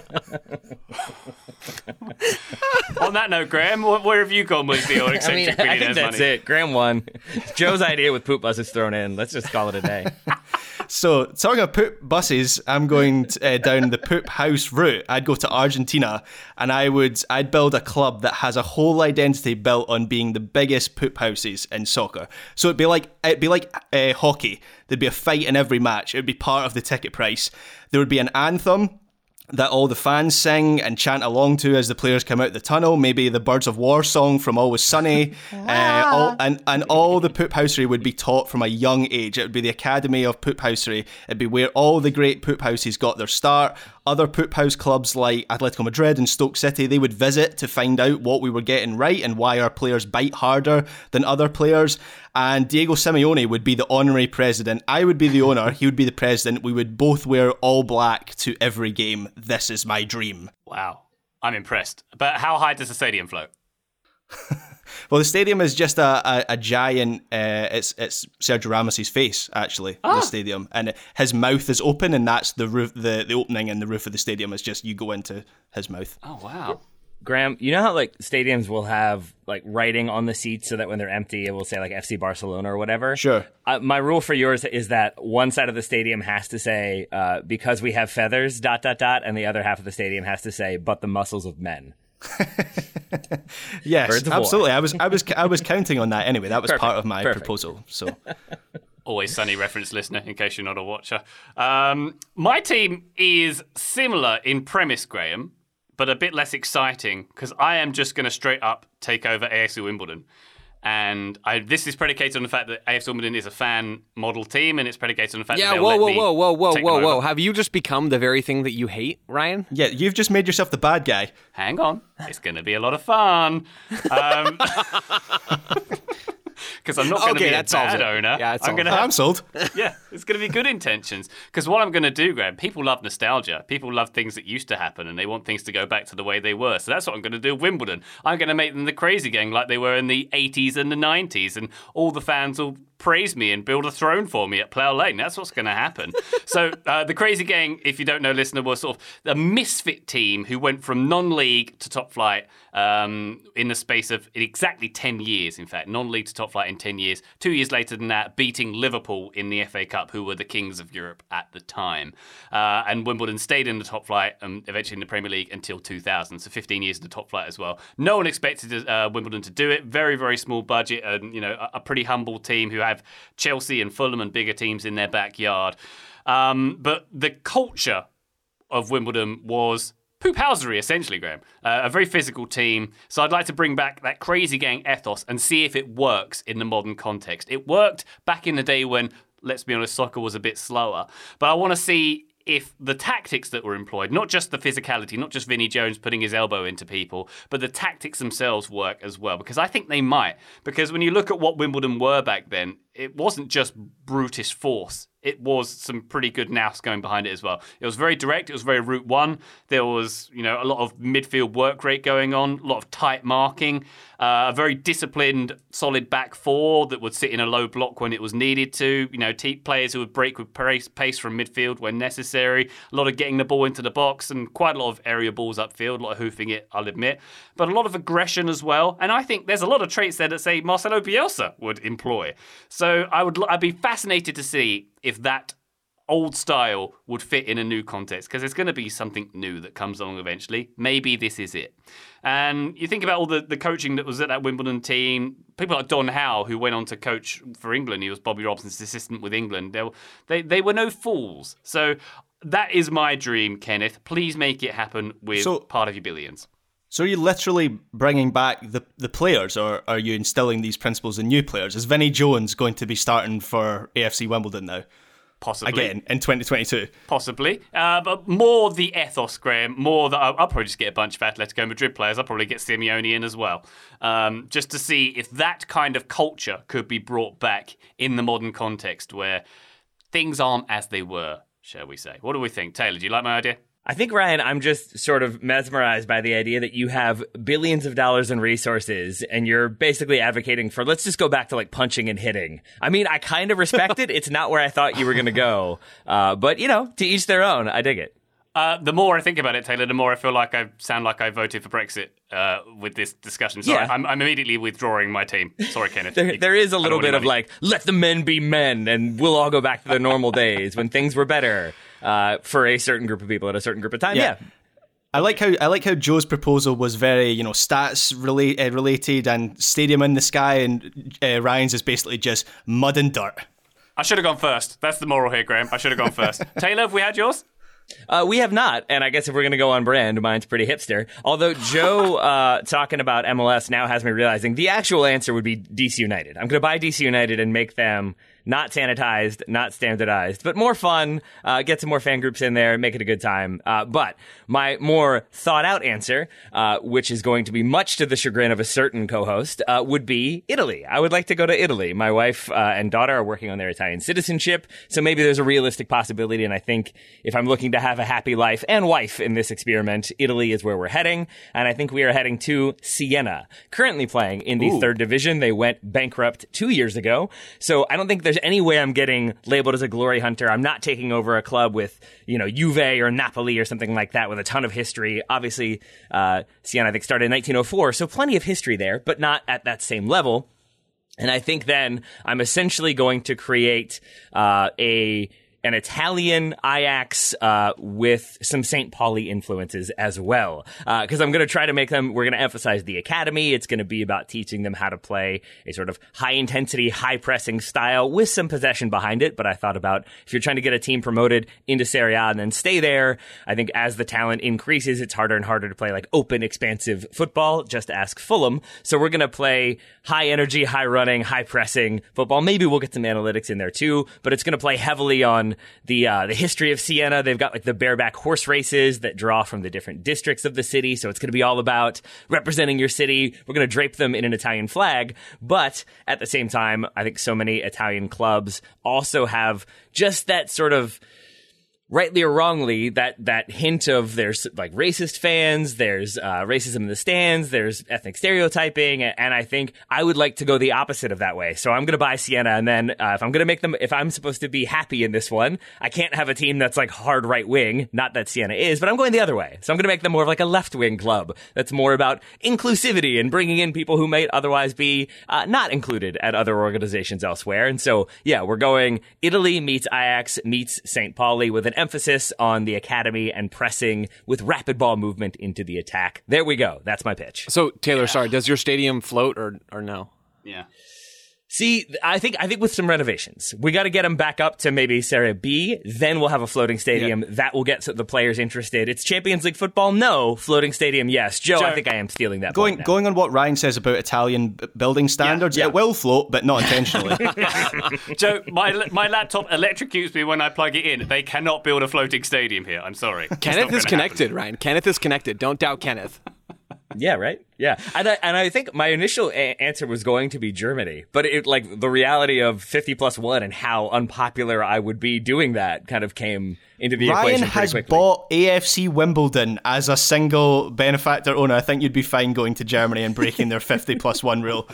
On that note, Graham, where have you gone with your eccentric I think that's money? it. Graham won. Joe's idea with poop buses thrown in. Let's just call it a day. So, talking of poop buses, I'm going down the poop house route. I'd go to Argentina, and I'd build a club that has a whole identity built on being the biggest poop houses in soccer. So it'd be like hockey. There'd be a fight in every match. It'd be part of the ticket price. There would be an anthem that all the fans sing and chant along to as the players come out the tunnel. Maybe the Birds of War song from Always Sunny. And all the poop housery would be taught from a young age. It would be the Academy of Poop Housery. It'd be where all the great poop houses got their start. Other poop house clubs like Atletico Madrid and Stoke City, they would visit to find out what we were getting right and why our players bite harder than other players. And Diego Simeone would be the honorary president. I would be the owner. He would be the president. We would both wear all black to every game. This is my dream. Wow. I'm impressed. But how high does the stadium float? Well, the stadium is just a giant. It's Sergio Ramos's face, actually. The stadium, and his mouth is open, and that's the roof. The opening in the roof of the stadium is just you go into his mouth. Oh wow. Graham, you know how like stadiums will have like writing on the seats so that when they're empty, it will say like FC Barcelona or whatever? Sure. My rule for yours is that one side of the stadium has to say, because we have feathers, ... and the other half of the stadium has to say, but the muscles of men. Yes, absolutely. I was counting on that anyway. That was part of my proposal. So. Always Sunny reference listener, in case you're not a watcher. My team is similar in premise, Graham, but a bit less exciting because I am just going to straight up take over AFC Wimbledon. And this is predicated on the fact that AFC Wimbledon is a fan model team, and it's predicated on the fact that they'll let me take them over. Have you just become the very thing that you hate, Ryan? Yeah, you've just made yourself the bad guy. Hang on. It's going to be a lot of fun. Because I'm not going to be a bad owner. Yeah, I'm sold. Yeah, it's going to be good intentions. Because what I'm going to do, Graham, people love nostalgia. People love things that used to happen, and they want things to go back to the way they were. So that's what I'm going to do with Wimbledon. I'm going to make them the crazy gang like they were in the 80s and the 90s, and all the fans will praise me and build a throne for me at Plough Lane. That's what's going to happen. So the Crazy Gang, if you don't know, listener, was sort of a misfit team who went from non-league to top flight in the space of exactly 10 years, in fact. Non-league to top flight in 10 years. 2 years later than that, beating Liverpool in the FA Cup, who were the kings of Europe at the time. And Wimbledon stayed in the top flight and eventually in the Premier League until 2000, so 15 years in the top flight as well. No one expected Wimbledon to do it. Very, very small budget and, a pretty humble team who have Chelsea and Fulham and bigger teams in their backyard. But the culture of Wimbledon was poophousery, essentially, Graham. A very physical team. So I'd like to bring back that Crazy Gang ethos and see if it works in the modern context. It worked back in the day when, let's be honest, soccer was a bit slower. But I want to see if the tactics that were employed, not just the physicality, not just Vinnie Jones putting his elbow into people, but the tactics themselves work as well. Because I think they might. Because when you look at what Wimbledon were back then, it wasn't just brutish force. It was some pretty good nous going behind it as well. It was very direct. It was very route one. There was, a lot of midfield work rate going on, a lot of tight marking, a very disciplined, solid back four that would sit in a low block when it was needed to. Players who would break with pace from midfield when necessary. A lot of getting the ball into the box and quite a lot of area balls upfield, a lot of hoofing it, I'll admit. But a lot of aggression as well. And I think there's a lot of traits there that, say, Marcelo Bielsa would employ. So I'd be fascinated to see if that old style would fit in a new context, because there's going to be something new that comes along eventually. Maybe this is it. And you think about all the coaching that was at that Wimbledon team, people like Don Howe, who went on to coach for England. He was Bobby Robson's assistant with England. They were no fools. So that is my dream, Kenneth. Please make it happen with part of your billions. So are you literally bringing back the players, or are you instilling these principles in new players? Is Vinnie Jones going to be starting for AFC Wimbledon now? Possibly. Again, in 2022? Possibly. But more the ethos, Graham, more that I'll probably just get a bunch of Atletico Madrid players. I'll probably get Simeone in as well. Just to see if that kind of culture could be brought back in the modern context where things aren't as they were, shall we say. What do we think? Taylor, do you like my idea? I think, Ryan, I'm just sort of mesmerized by the idea that you have billions of dollars in resources and you're basically advocating for, let's just go back to like punching and hitting. I mean, I kind of respect it. It's not where I thought you were going to go. But, to each their own. I dig it. The more I think about it, Taylor, the more I feel like I sound like I voted for Brexit with this discussion. So yeah. I'm immediately withdrawing my team. Sorry, Kenneth. There is a little bit of like, let the men be men and we'll all go back to the normal days when things were better for a certain group of people at a certain group of time. Yeah. I like how Joe's proposal was very, stats related and stadium in the sky, and Ryan's is basically just mud and dirt. I should have gone first. That's the moral here, Graham. I should have gone first. Taylor, have we had yours? We have not, and I guess if we're going to go on brand, mine's pretty hipster. Although Joe talking about MLS now has me realizing the actual answer would be DC United. I'm going to buy DC United and make them not sanitized, not standardized, but more fun, get some more fan groups in there, make it a good time. But my more thought-out answer, which is going to be much to the chagrin of a certain co-host, would be Italy. I would like to go to Italy. My wife and daughter are working on their Italian citizenship, so maybe there's a realistic possibility, and I think if I'm looking to have a happy life and wife in this experiment, Italy is where we're heading, and I think we are heading to Siena, currently playing in the third division. They went bankrupt 2 years ago, so I don't think there's any way I'm getting labeled as a glory hunter. I'm not taking over a club with, Juve or Napoli or something like that with a ton of history. Obviously, Siena, I think, started in 1904, so plenty of history there, but not at that same level. And I think then I'm essentially going to create an Italian Ajax with some St. Pauli influences as well. Because I'm going to try to make them, we're going to emphasize the academy. It's going to be about teaching them how to play a sort of high-intensity, high-pressing style with some possession behind it. But I thought about if you're trying to get a team promoted into Serie A and then stay there, I think as the talent increases, it's harder and harder to play like open, expansive football. Just ask Fulham. So we're going to play high-energy, high-running, high-pressing football. Maybe we'll get some analytics in there too, but it's going to play heavily on the history of Siena. They've got like the bareback horse races that draw from the different districts of the city. So it's going to be all about representing your city. We're going to drape them in an Italian flag. But at the same time, I think so many Italian clubs also have just that sort of rightly or wrongly, that hint of there's like racist fans, there's racism in the stands, there's ethnic stereotyping, and I think I would like to go the opposite of that way. So I'm going to buy Siena, and then if I'm supposed to be happy in this one, I can't have a team that's like hard right wing. Not that Siena is, but I'm going the other way. So I'm going to make them more of like a left wing club that's more about inclusivity and bringing in people who might otherwise be not included at other organizations elsewhere. And so yeah, we're going Italy meets Ajax meets St. Pauli with an emphasis on the academy and pressing with rapid ball movement into the attack. There we go. That's my pitch. So Taylor, sorry, does your stadium float or no? Yeah. See, I think with some renovations, we got to get them back up to maybe Serie B. Then we'll have a floating stadium. Yeah. That will get the players interested. It's Champions League football. No. Floating stadium. Yes. Joe, I think I am stealing that. Going on what Ryan says about Italian building standards, it will float, but not intentionally. Joe, my laptop electrocutes me when I plug it in. They cannot build a floating stadium here. I'm sorry. Kenneth is connected, Ryan. Kenneth is connected. Don't doubt Kenneth. Yeah, right? Yeah. And I think my initial answer was going to be Germany, but the reality of 50+1 and how unpopular I would be doing that kind of came into the equation pretty quickly. Ryan has bought AFC Wimbledon as a single benefactor owner. I think you'd be fine going to Germany and breaking their 50+1 rule.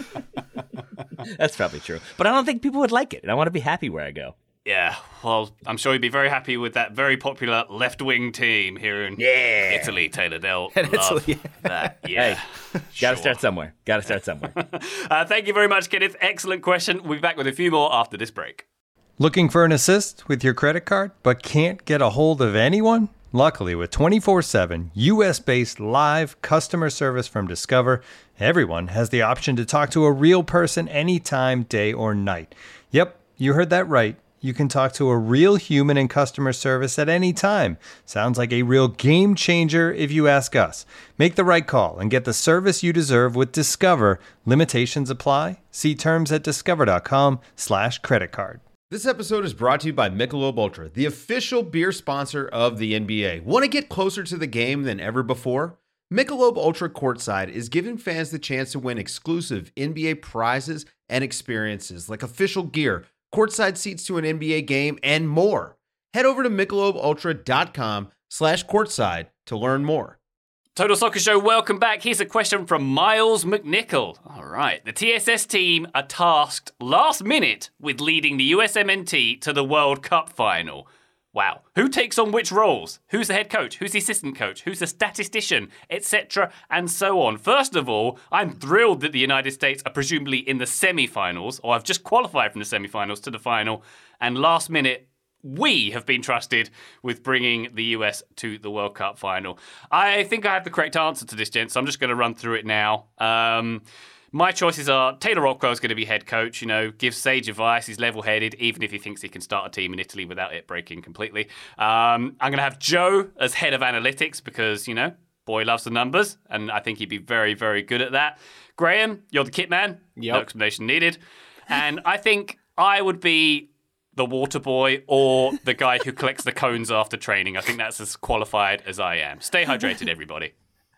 That's probably true. But I don't think people would like it, and I want to be happy where I go. Yeah, well, I'm sure you'd be very happy with that very popular left-wing team here in Italy, Taylor. They'll love that. Yeah, hey, gotta start somewhere. Thank you very much, Kenneth. Excellent question. We'll be back with a few more after this break. Looking for an assist with your credit card, but can't get a hold of anyone? Luckily, with 24/7 U.S.-based live customer service from Discover, everyone has the option to talk to a real person anytime, day or night. Yep, you heard that right. You can talk to a real human in customer service at any time. Sounds like a real game changer if you ask us. Make the right call and get the service you deserve with Discover. Limitations apply. See terms at discover.com/creditcard. This episode is brought to you by Michelob Ultra, the official beer sponsor of the NBA. Want to get closer to the game than ever before? Michelob Ultra Courtside is giving fans the chance to win exclusive NBA prizes and experiences like official gear, courtside seats to an NBA game, and more. Head over to MichelobUltra.com/courtside to learn more. Total Soccer Show, welcome back. Here's a question from Miles McNichol. All right. The TSS team are tasked last minute with leading the USMNT to the World Cup final. Wow. Who takes on which roles? Who's the head coach? Who's the assistant coach? Who's the statistician? Etc. and so on. First of all, I'm thrilled that the United States are presumably in the semi-finals, or have just qualified from the semi-finals to the final. And last minute, we have been trusted with bringing the US to the World Cup final. I think I have the correct answer to this, gents, so I'm just going to run through it now. My choices are Taylor Rockwell is going to be head coach, gives sage advice, he's level-headed, even if he thinks he can start a team in Italy without it breaking completely. I'm going to have Joe as head of analytics because, boy loves the numbers, and I think he'd be very, very good at that. Graham, you're the kit man. Yep. No explanation needed. And I think I would be the water boy or the guy who collects the cones after training. I think that's as qualified as I am. Stay hydrated, everybody.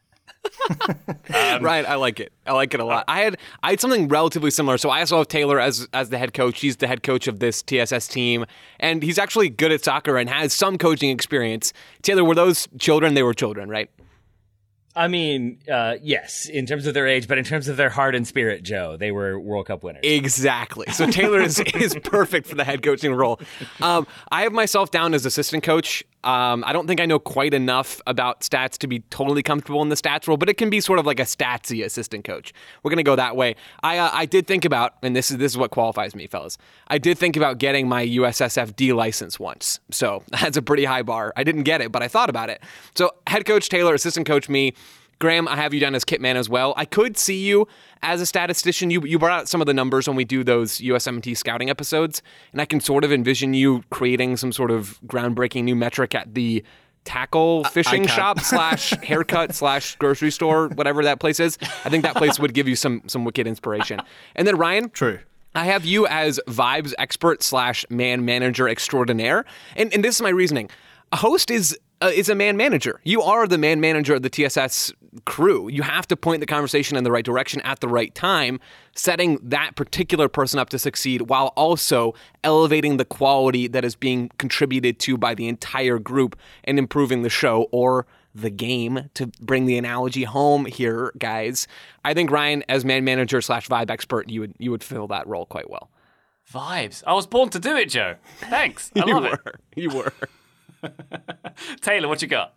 Ryan, I like it. I like it a lot. I had something relatively similar. So I also have Taylor as the head coach. He's the head coach of this TSS team, and he's actually good at soccer and has some coaching experience. Taylor, were those children? They were children, right? I mean, yes, in terms of their age, but in terms of their heart and spirit, Joe, they were World Cup winners. Exactly. So Taylor is perfect for the head coaching role. I have myself down as assistant coach. I don't think I know quite enough about stats to be totally comfortable in the stats role, but it can be sort of like a statsy assistant coach. We're going to go that way. I did think about, and this is what qualifies me, fellas. I did think about getting my USSFD license once. So that's a pretty high bar. I didn't get it, but I thought about it. So head coach Taylor, assistant coach me. Graham, I have you down as kit man as well. I could see you as a statistician. You brought out some of the numbers when we do those USMNT scouting episodes, and I can sort of envision you creating some sort of groundbreaking new metric at the tackle fishing shop / haircut / grocery store, whatever that place is. I think that place would give you some wicked inspiration. And then Ryan, true. I have you as vibes expert / man manager extraordinaire, and this is my reasoning. A host is a man manager. You are the man manager of the TSS crew. You have to point the conversation in the right direction at the right time, setting that particular person up to succeed while also elevating the quality that is being contributed to by the entire group and improving the show or the game, to bring the analogy home here, guys. I think Ryan, as man manager / vibe expert, you would fill that role quite well. Vibes. I was born to do it, Joe. Thanks. I love it. You were. Taylor, what you got?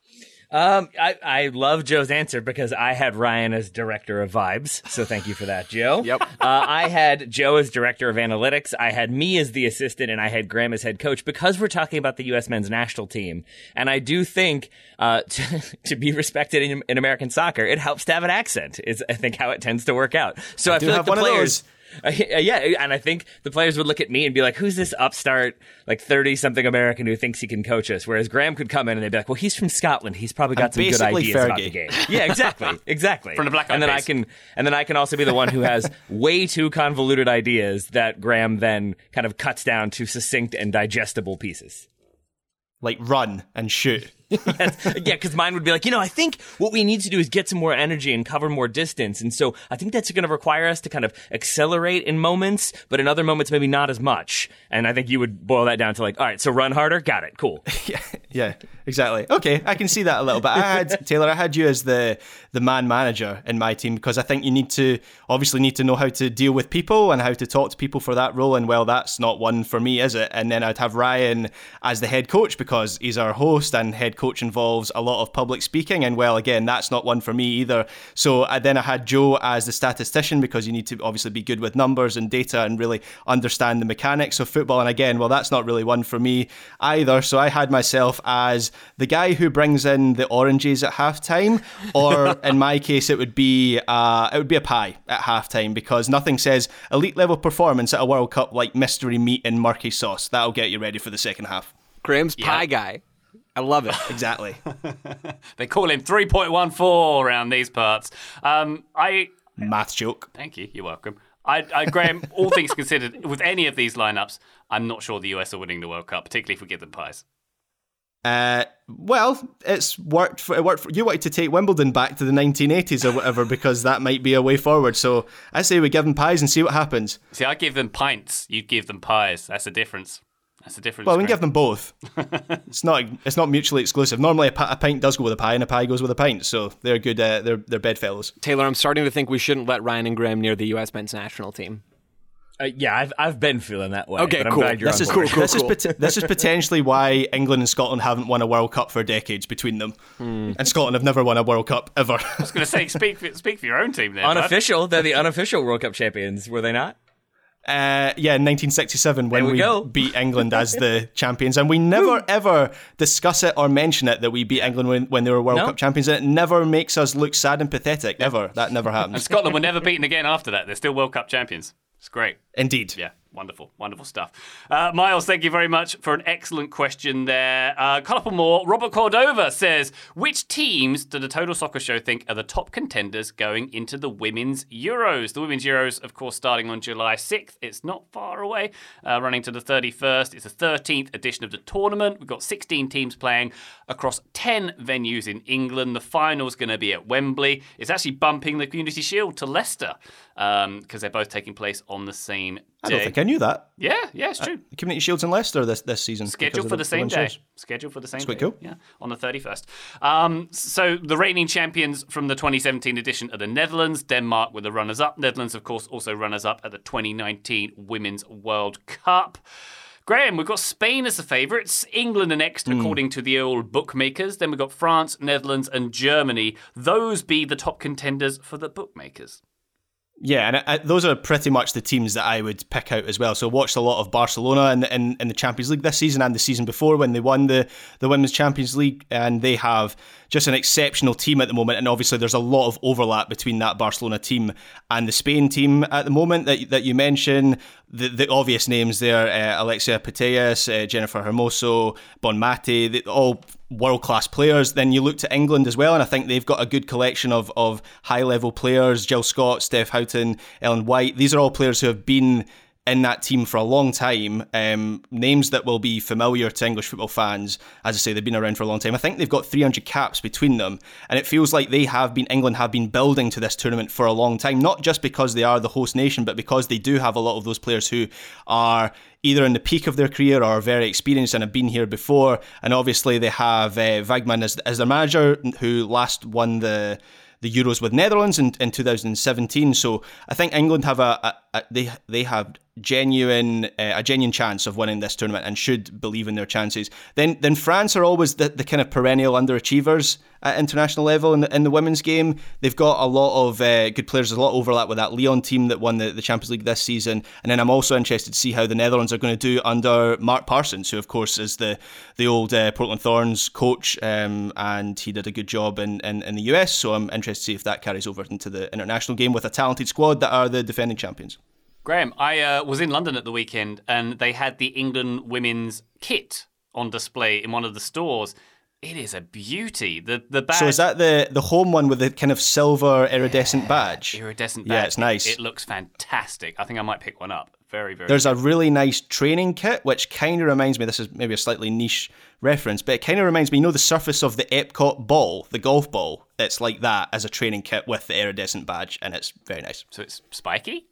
I love Joe's answer because I had Ryan as director of vibes. So thank you for that, Joe. Yep. I had Joe as director of analytics. I had me as the assistant, and I had Graham as head coach because we're talking about the U.S. men's national team. And I do think to be respected in American soccer, it helps to have an accent. Is I think how it tends to work out. So I feel like the players. Yeah, and I think the players would look at me and be like, who's this upstart, like 30-something American who thinks he can coach us? Whereas Graham could come in and they'd be like, well, he's from Scotland. He's probably got some good ideas about the game. Yeah, exactly. From the Black Eyed Peas. And then I can also be the one who has way too convoluted ideas that Graham then kind of cuts down to succinct and digestible pieces. Like run and shoot. Yeah, because mine would be like, I think what we need to do is get some more energy and cover more distance. And so I think that's going to require us to kind of accelerate in moments, but in other moments, maybe not as much. And I think you would boil that down to like, all right, so run harder. Got it. Cool. Yeah, exactly. Okay, I can see that a little bit. Taylor, I had you as the man manager in my team because I think you obviously need to know how to deal with people and how to talk to people for that role. And well, that's not one for me, is it? And then I'd have Ryan as the head coach because he's our host, and head coach involves a lot of public speaking, and well, again, that's not one for me either. So then I had Joe as the statistician because you need to obviously be good with numbers and data and really understand the mechanics of football, and again, well, that's not really one for me either. So I had myself as the guy who brings in the oranges at halftime, or in my case it would be a pie at halftime, because nothing says elite level performance at a World Cup like mystery meat and murky sauce. That'll get you ready for the second half. Graham's pie guy. I love it. Exactly. They call him 3.14 around these parts. Math joke. Thank you. You're welcome. Graham, all things considered, with any of these lineups, I'm not sure the US are winning the World Cup, particularly if we give them pies. Well, it worked for you. Wanted to take Wimbledon back to the 1980s or whatever because that might be a way forward. So I say we give them pies and see what happens. See, I give them pints. You give them pies. That's the difference. Well, we can give them both. It's not mutually exclusive. Normally, a pint does go with a pie, and a pie goes with a pint. So they're good. They're bedfellows. Taylor, I'm starting to think we shouldn't let Ryan and Graham near the U.S. men's national team. Yeah, I've been feeling that way. Okay, but cool. I'm glad you're This is on board. cool. This is potentially why England and Scotland haven't won a World Cup for decades between them, and Scotland have never won a World Cup ever. I was going to say, speak for your own team there. Unofficial, they're the unofficial World Cup champions, were they not? Yeah, in 1967 when we beat England as the champions, and we never ever discuss it or mention it that we beat England when they were World Cup champions, and it never makes us look sad and pathetic. Ever. That never happens. And Scotland were never beaten again after that. They're still World Cup champions. It's great. Indeed. Yeah, wonderful stuff. Miles, thank you very much for an excellent question there. A couple more. Robert Cordova says, which teams do the Total Soccer Show think are the top contenders going into the Women's Euros? The Women's Euros, of course, starting on July 6th. It's not far away, running to the 31st. It's the 13th edition of the tournament. We've got 16 teams playing across 10 venues in England. The final's going to be at Wembley. It's actually bumping the Community Shield to Leicester because they're both taking place on the same day. I don't think I knew that. Yeah, it's true. Community Shields in Leicester this season. Scheduled for the same day. Scheduled for the same day. Quite cool. Yeah, on the 31st. So the reigning champions from the 2017 edition are the Netherlands. Denmark were the runners-up. Netherlands, of course, also runners-up at the 2019 Women's World Cup. Graham, we've got Spain as the favourites, England are next according to the old bookmakers. Then we've got France, Netherlands and Germany. Those be the top contenders for the bookmakers. Yeah, and those are pretty much the teams that I would pick out as well. So watched a lot of Barcelona in the Champions League this season and the season before when they won the Women's Champions League, and they have just an exceptional team at the moment. And obviously there's a lot of overlap between that Barcelona team and the Spain team at the moment that you mentioned. The obvious names there, Alexia Putellas, Jennifer Hermoso, Bonmati, all world-class players. Then you look to England as well, and I think they've got a good collection of high-level players. Jill Scott, Steph Houghton, Ellen White. These are all players who have been in that team for a long time. Names that will be familiar to English football fans. As I say, they've been around for a long time. I think they've got 300 caps between them, and it feels like England have been building to this tournament for a long time, not just because they are the host nation, but because they do have a lot of those players who are either in the peak of their career or are very experienced and have been here before. And obviously they have Wagman as their manager, who last won the Euros with Netherlands in 2017. So I think England have they have a genuine chance of winning this tournament and should believe in their chances. Then France are always the kind of perennial underachievers at international level in the women's game. They've got a lot of good players. There's a lot of overlap with that Lyon team that won the Champions League this season. And then I'm also interested to see how the Netherlands are going to do under Mark Parsons, who of course is the old Portland Thorns coach, and he did a good job in the US. So I'm interested to see if that carries over into the international game with a talented squad that are the defending champions. Graham, I was in London at the weekend and they had the England women's kit on display in one of the stores. It is a beauty. The badge. So is that the home one with the kind of silver iridescent badge? Iridescent badge. Yeah, it's nice. It looks fantastic. I think I might pick one up. Very, very There's good. a really nice training kit, which kind of reminds me, this is maybe a slightly niche reference, but it kind of reminds me, the surface of the Epcot ball, the golf ball, it's like that as a training kit with the iridescent badge, and it's very nice. So it's spiky?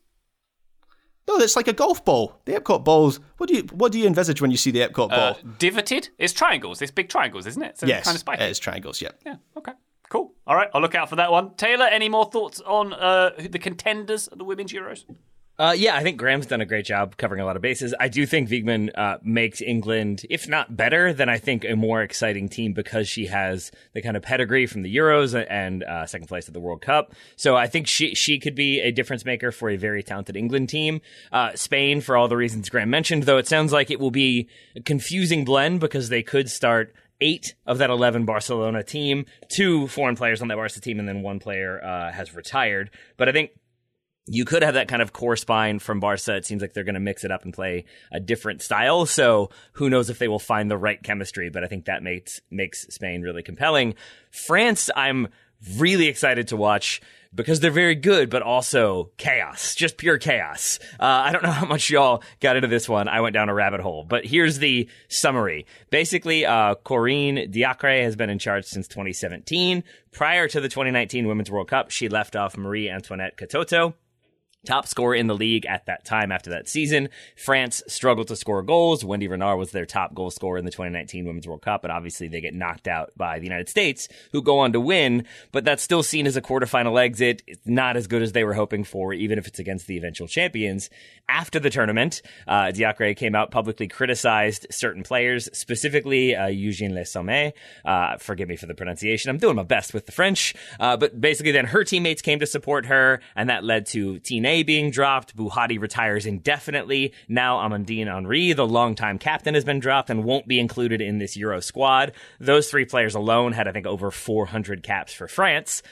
No, it's like a golf ball. The Epcot balls. What do you envisage when you see the Epcot ball? Divoted? It's triangles. It's big triangles, isn't it? So yes, it's kind of spiky. It is triangles. Yeah. Yeah. Okay. Cool. All right. I'll look out for that one. Taylor, any more thoughts on the contenders of the Women's Euros? Yeah, I think Graham's done a great job covering a lot of bases. I do think Wiegman makes England, if not better, then I think a more exciting team because she has the kind of pedigree from the Euros and second place at the World Cup. So I think she could be a difference maker for a very talented England team. Spain, for all the reasons Graham mentioned, though it sounds like it will be a confusing blend because they could start 8 of that 11 Barcelona team, 2 foreign players on that Barca team, and then 1 player has retired. But I think you could have that kind of core spine from Barca. It seems like they're going to mix it up and play a different style. So who knows if they will find the right chemistry, but I think that makes Spain really compelling. France, I'm really excited to watch because they're very good, but also chaos, just pure chaos. I don't know how much y'all got into this one. I went down a rabbit hole, but here's the summary. Basically, Corinne Diacre has been in charge since 2017. Prior to the 2019 Women's World Cup, she left off Marie-Antoinette Katoto, top scorer in the league at that time after that season. France struggled to score goals. Wendy Renard was their top goal scorer in the 2019 Women's World Cup, and obviously they get knocked out by the United States, who go on to win, but that's still seen as a quarterfinal exit. It's not as good as they were hoping for, even if it's against the eventual champions. After the tournament, Diacre came out, publicly criticized certain players, specifically Eugène Le Sommet. Forgive me for the pronunciation. I'm doing my best with the French. But basically then her teammates came to support her, and that led to Tine being dropped. Bouhadi retires indefinitely. Now Amandine Henry, the longtime captain, has been dropped and won't be included in this Euro squad. Those 3 players alone had, I think, over 400 caps for France.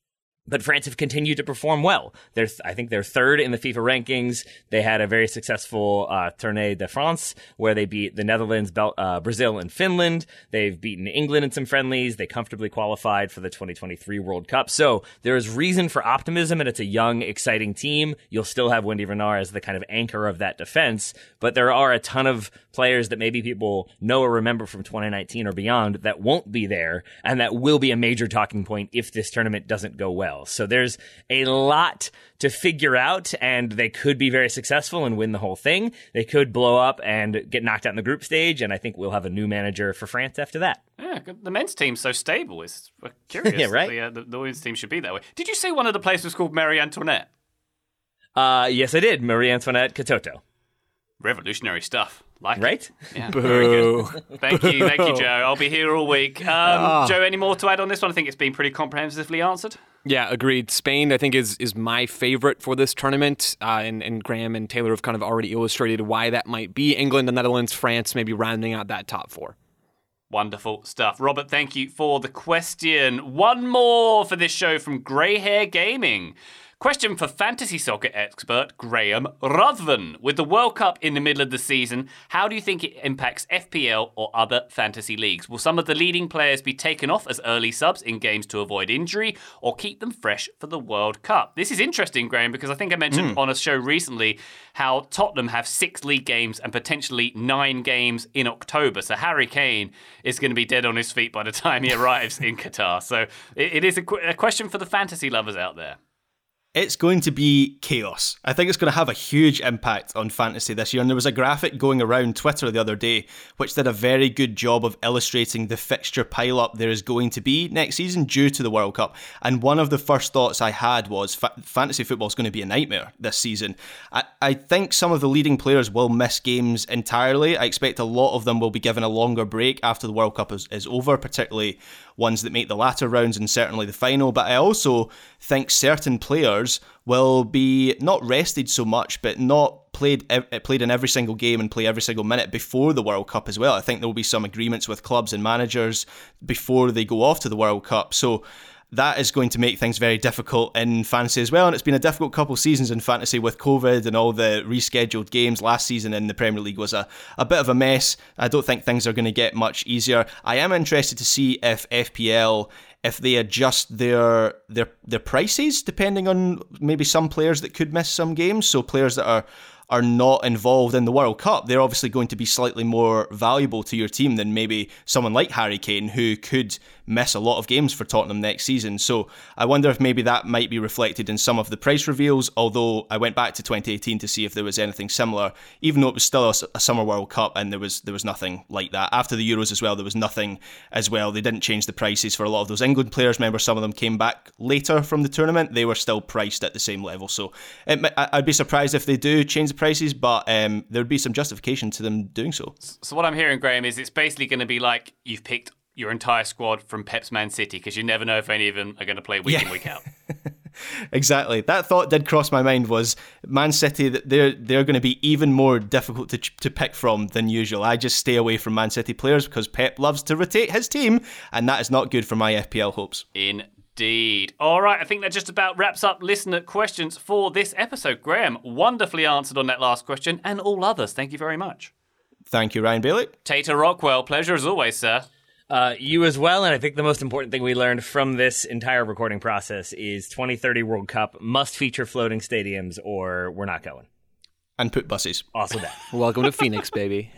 But France have continued to perform well. I think they're 3rd in the FIFA rankings. They had a very successful Tournée de France where they beat the Netherlands, Brazil, and Finland. They've beaten England in some friendlies. They comfortably qualified for the 2023 World Cup. So there is reason for optimism, and it's a young, exciting team. You'll still have Wendy Renard as the kind of anchor of that defense, but there are a ton of players that maybe people know or remember from 2019 or beyond that won't be there, and that will be a major talking point if this tournament doesn't go well. So there's a lot to figure out, and they could be very successful and win the whole thing. They could blow up and get knocked out in the group stage, and I think we'll have a new manager for France after that. Yeah, the men's team's so stable. It's curious. Yeah, right? The women's team should be that way. Did you say one of the players was called Marie Antoinette? Yes, I did. Marie-Antoinette Katoto. Revolutionary stuff. Like right? It. Yeah, very good. Thank you, Joe. I'll be here all week. Joe, any more to add on this one? I think it's been pretty comprehensively answered. Yeah, agreed. Spain, I think, is my favorite for this tournament, and Graham and Taylor have kind of already illustrated why that might be. England, the Netherlands, France, maybe rounding out that top 4. Wonderful stuff. Robert, thank you for the question. One more for this show from Grey Hair Gaming. Question for fantasy soccer expert Graham Ruthven. With the World Cup in the middle of the season, how do you think it impacts FPL or other fantasy leagues? Will some of the leading players be taken off as early subs in games to avoid injury, or keep them fresh for the World Cup? This is interesting, Graham, because I think I mentioned on a show recently how Tottenham have 6 league games and potentially 9 games in October. So Harry Kane is going to be dead on his feet by the time he arrives in Qatar. So it is a question for the fantasy lovers out there. It's going to be chaos. I think it's going to have a huge impact on fantasy this year. And there was a graphic going around Twitter the other day which did a very good job of illustrating the fixture pile-up there is going to be next season due to the World Cup. And one of the first thoughts I had was fantasy football is going to be a nightmare this season. I think some of the leading players will miss games entirely. I expect a lot of them will be given a longer break after the World Cup is over, particularly ones that make the latter rounds and certainly the final. But I also think certain players will be not rested so much, but not played in every single game and play every single minute before the World Cup as well. I think there will be some agreements with clubs and managers before they go off to the World Cup. So that is going to make things very difficult in fantasy as well. And it's been a difficult couple of seasons in fantasy with COVID and all the rescheduled games. Last season in the Premier League was a bit of a mess. I don't think things are going to get much easier. I am interested to see if FPL, if they adjust their prices depending on maybe some players that could miss some games. So players that are not involved in the World Cup, they're obviously going to be slightly more valuable to your team than maybe someone like Harry Kane, who could miss a lot of games for Tottenham next season. So I wonder if maybe that might be reflected in some of the price reveals, although I went back to 2018 to see if there was anything similar, even though it was still a Summer World Cup and there was nothing like that. After the Euros as well, there was nothing as well. They didn't change the prices for a lot of those England players. Remember, some of them came back later from the tournament. They were still priced at the same level. So I'd be surprised if they do change the prices, but there would be some justification to them doing so. So what I'm hearing, Graham, is it's basically going to be like you've picked your entire squad from Pep's Man City, because you never know if any of them are going to play week in, week out. Exactly. That thought did cross my mind, was Man City, they're going to be even more difficult to pick from than usual. I just stay away from Man City players because Pep loves to rotate his team, and that is not good for my FPL hopes. Indeed. All right, I think that just about wraps up listener questions for this episode. Graham, wonderfully answered on that last question and all others. Thank you very much. Thank you, Ryan Bailey. Tater Rockwell, pleasure as always, sir. You as well, and I think the most important thing we learned from this entire recording process is 2030 World Cup must feature floating stadiums or we're not going. And put buses. Also that. Welcome to Phoenix, baby.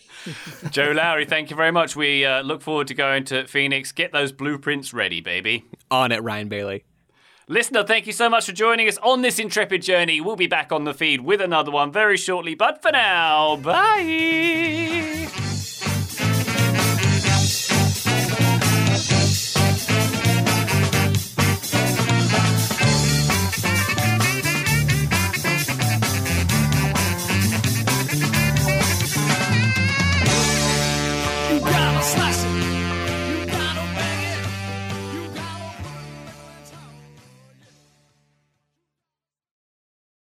Joe Lowry, thank you very much. We look forward to going to Phoenix. Get those blueprints ready, baby. On it, Ryan Bailey. Listener, thank you so much for joining us on this intrepid journey. We'll be back on the feed with another one very shortly, but for now, bye!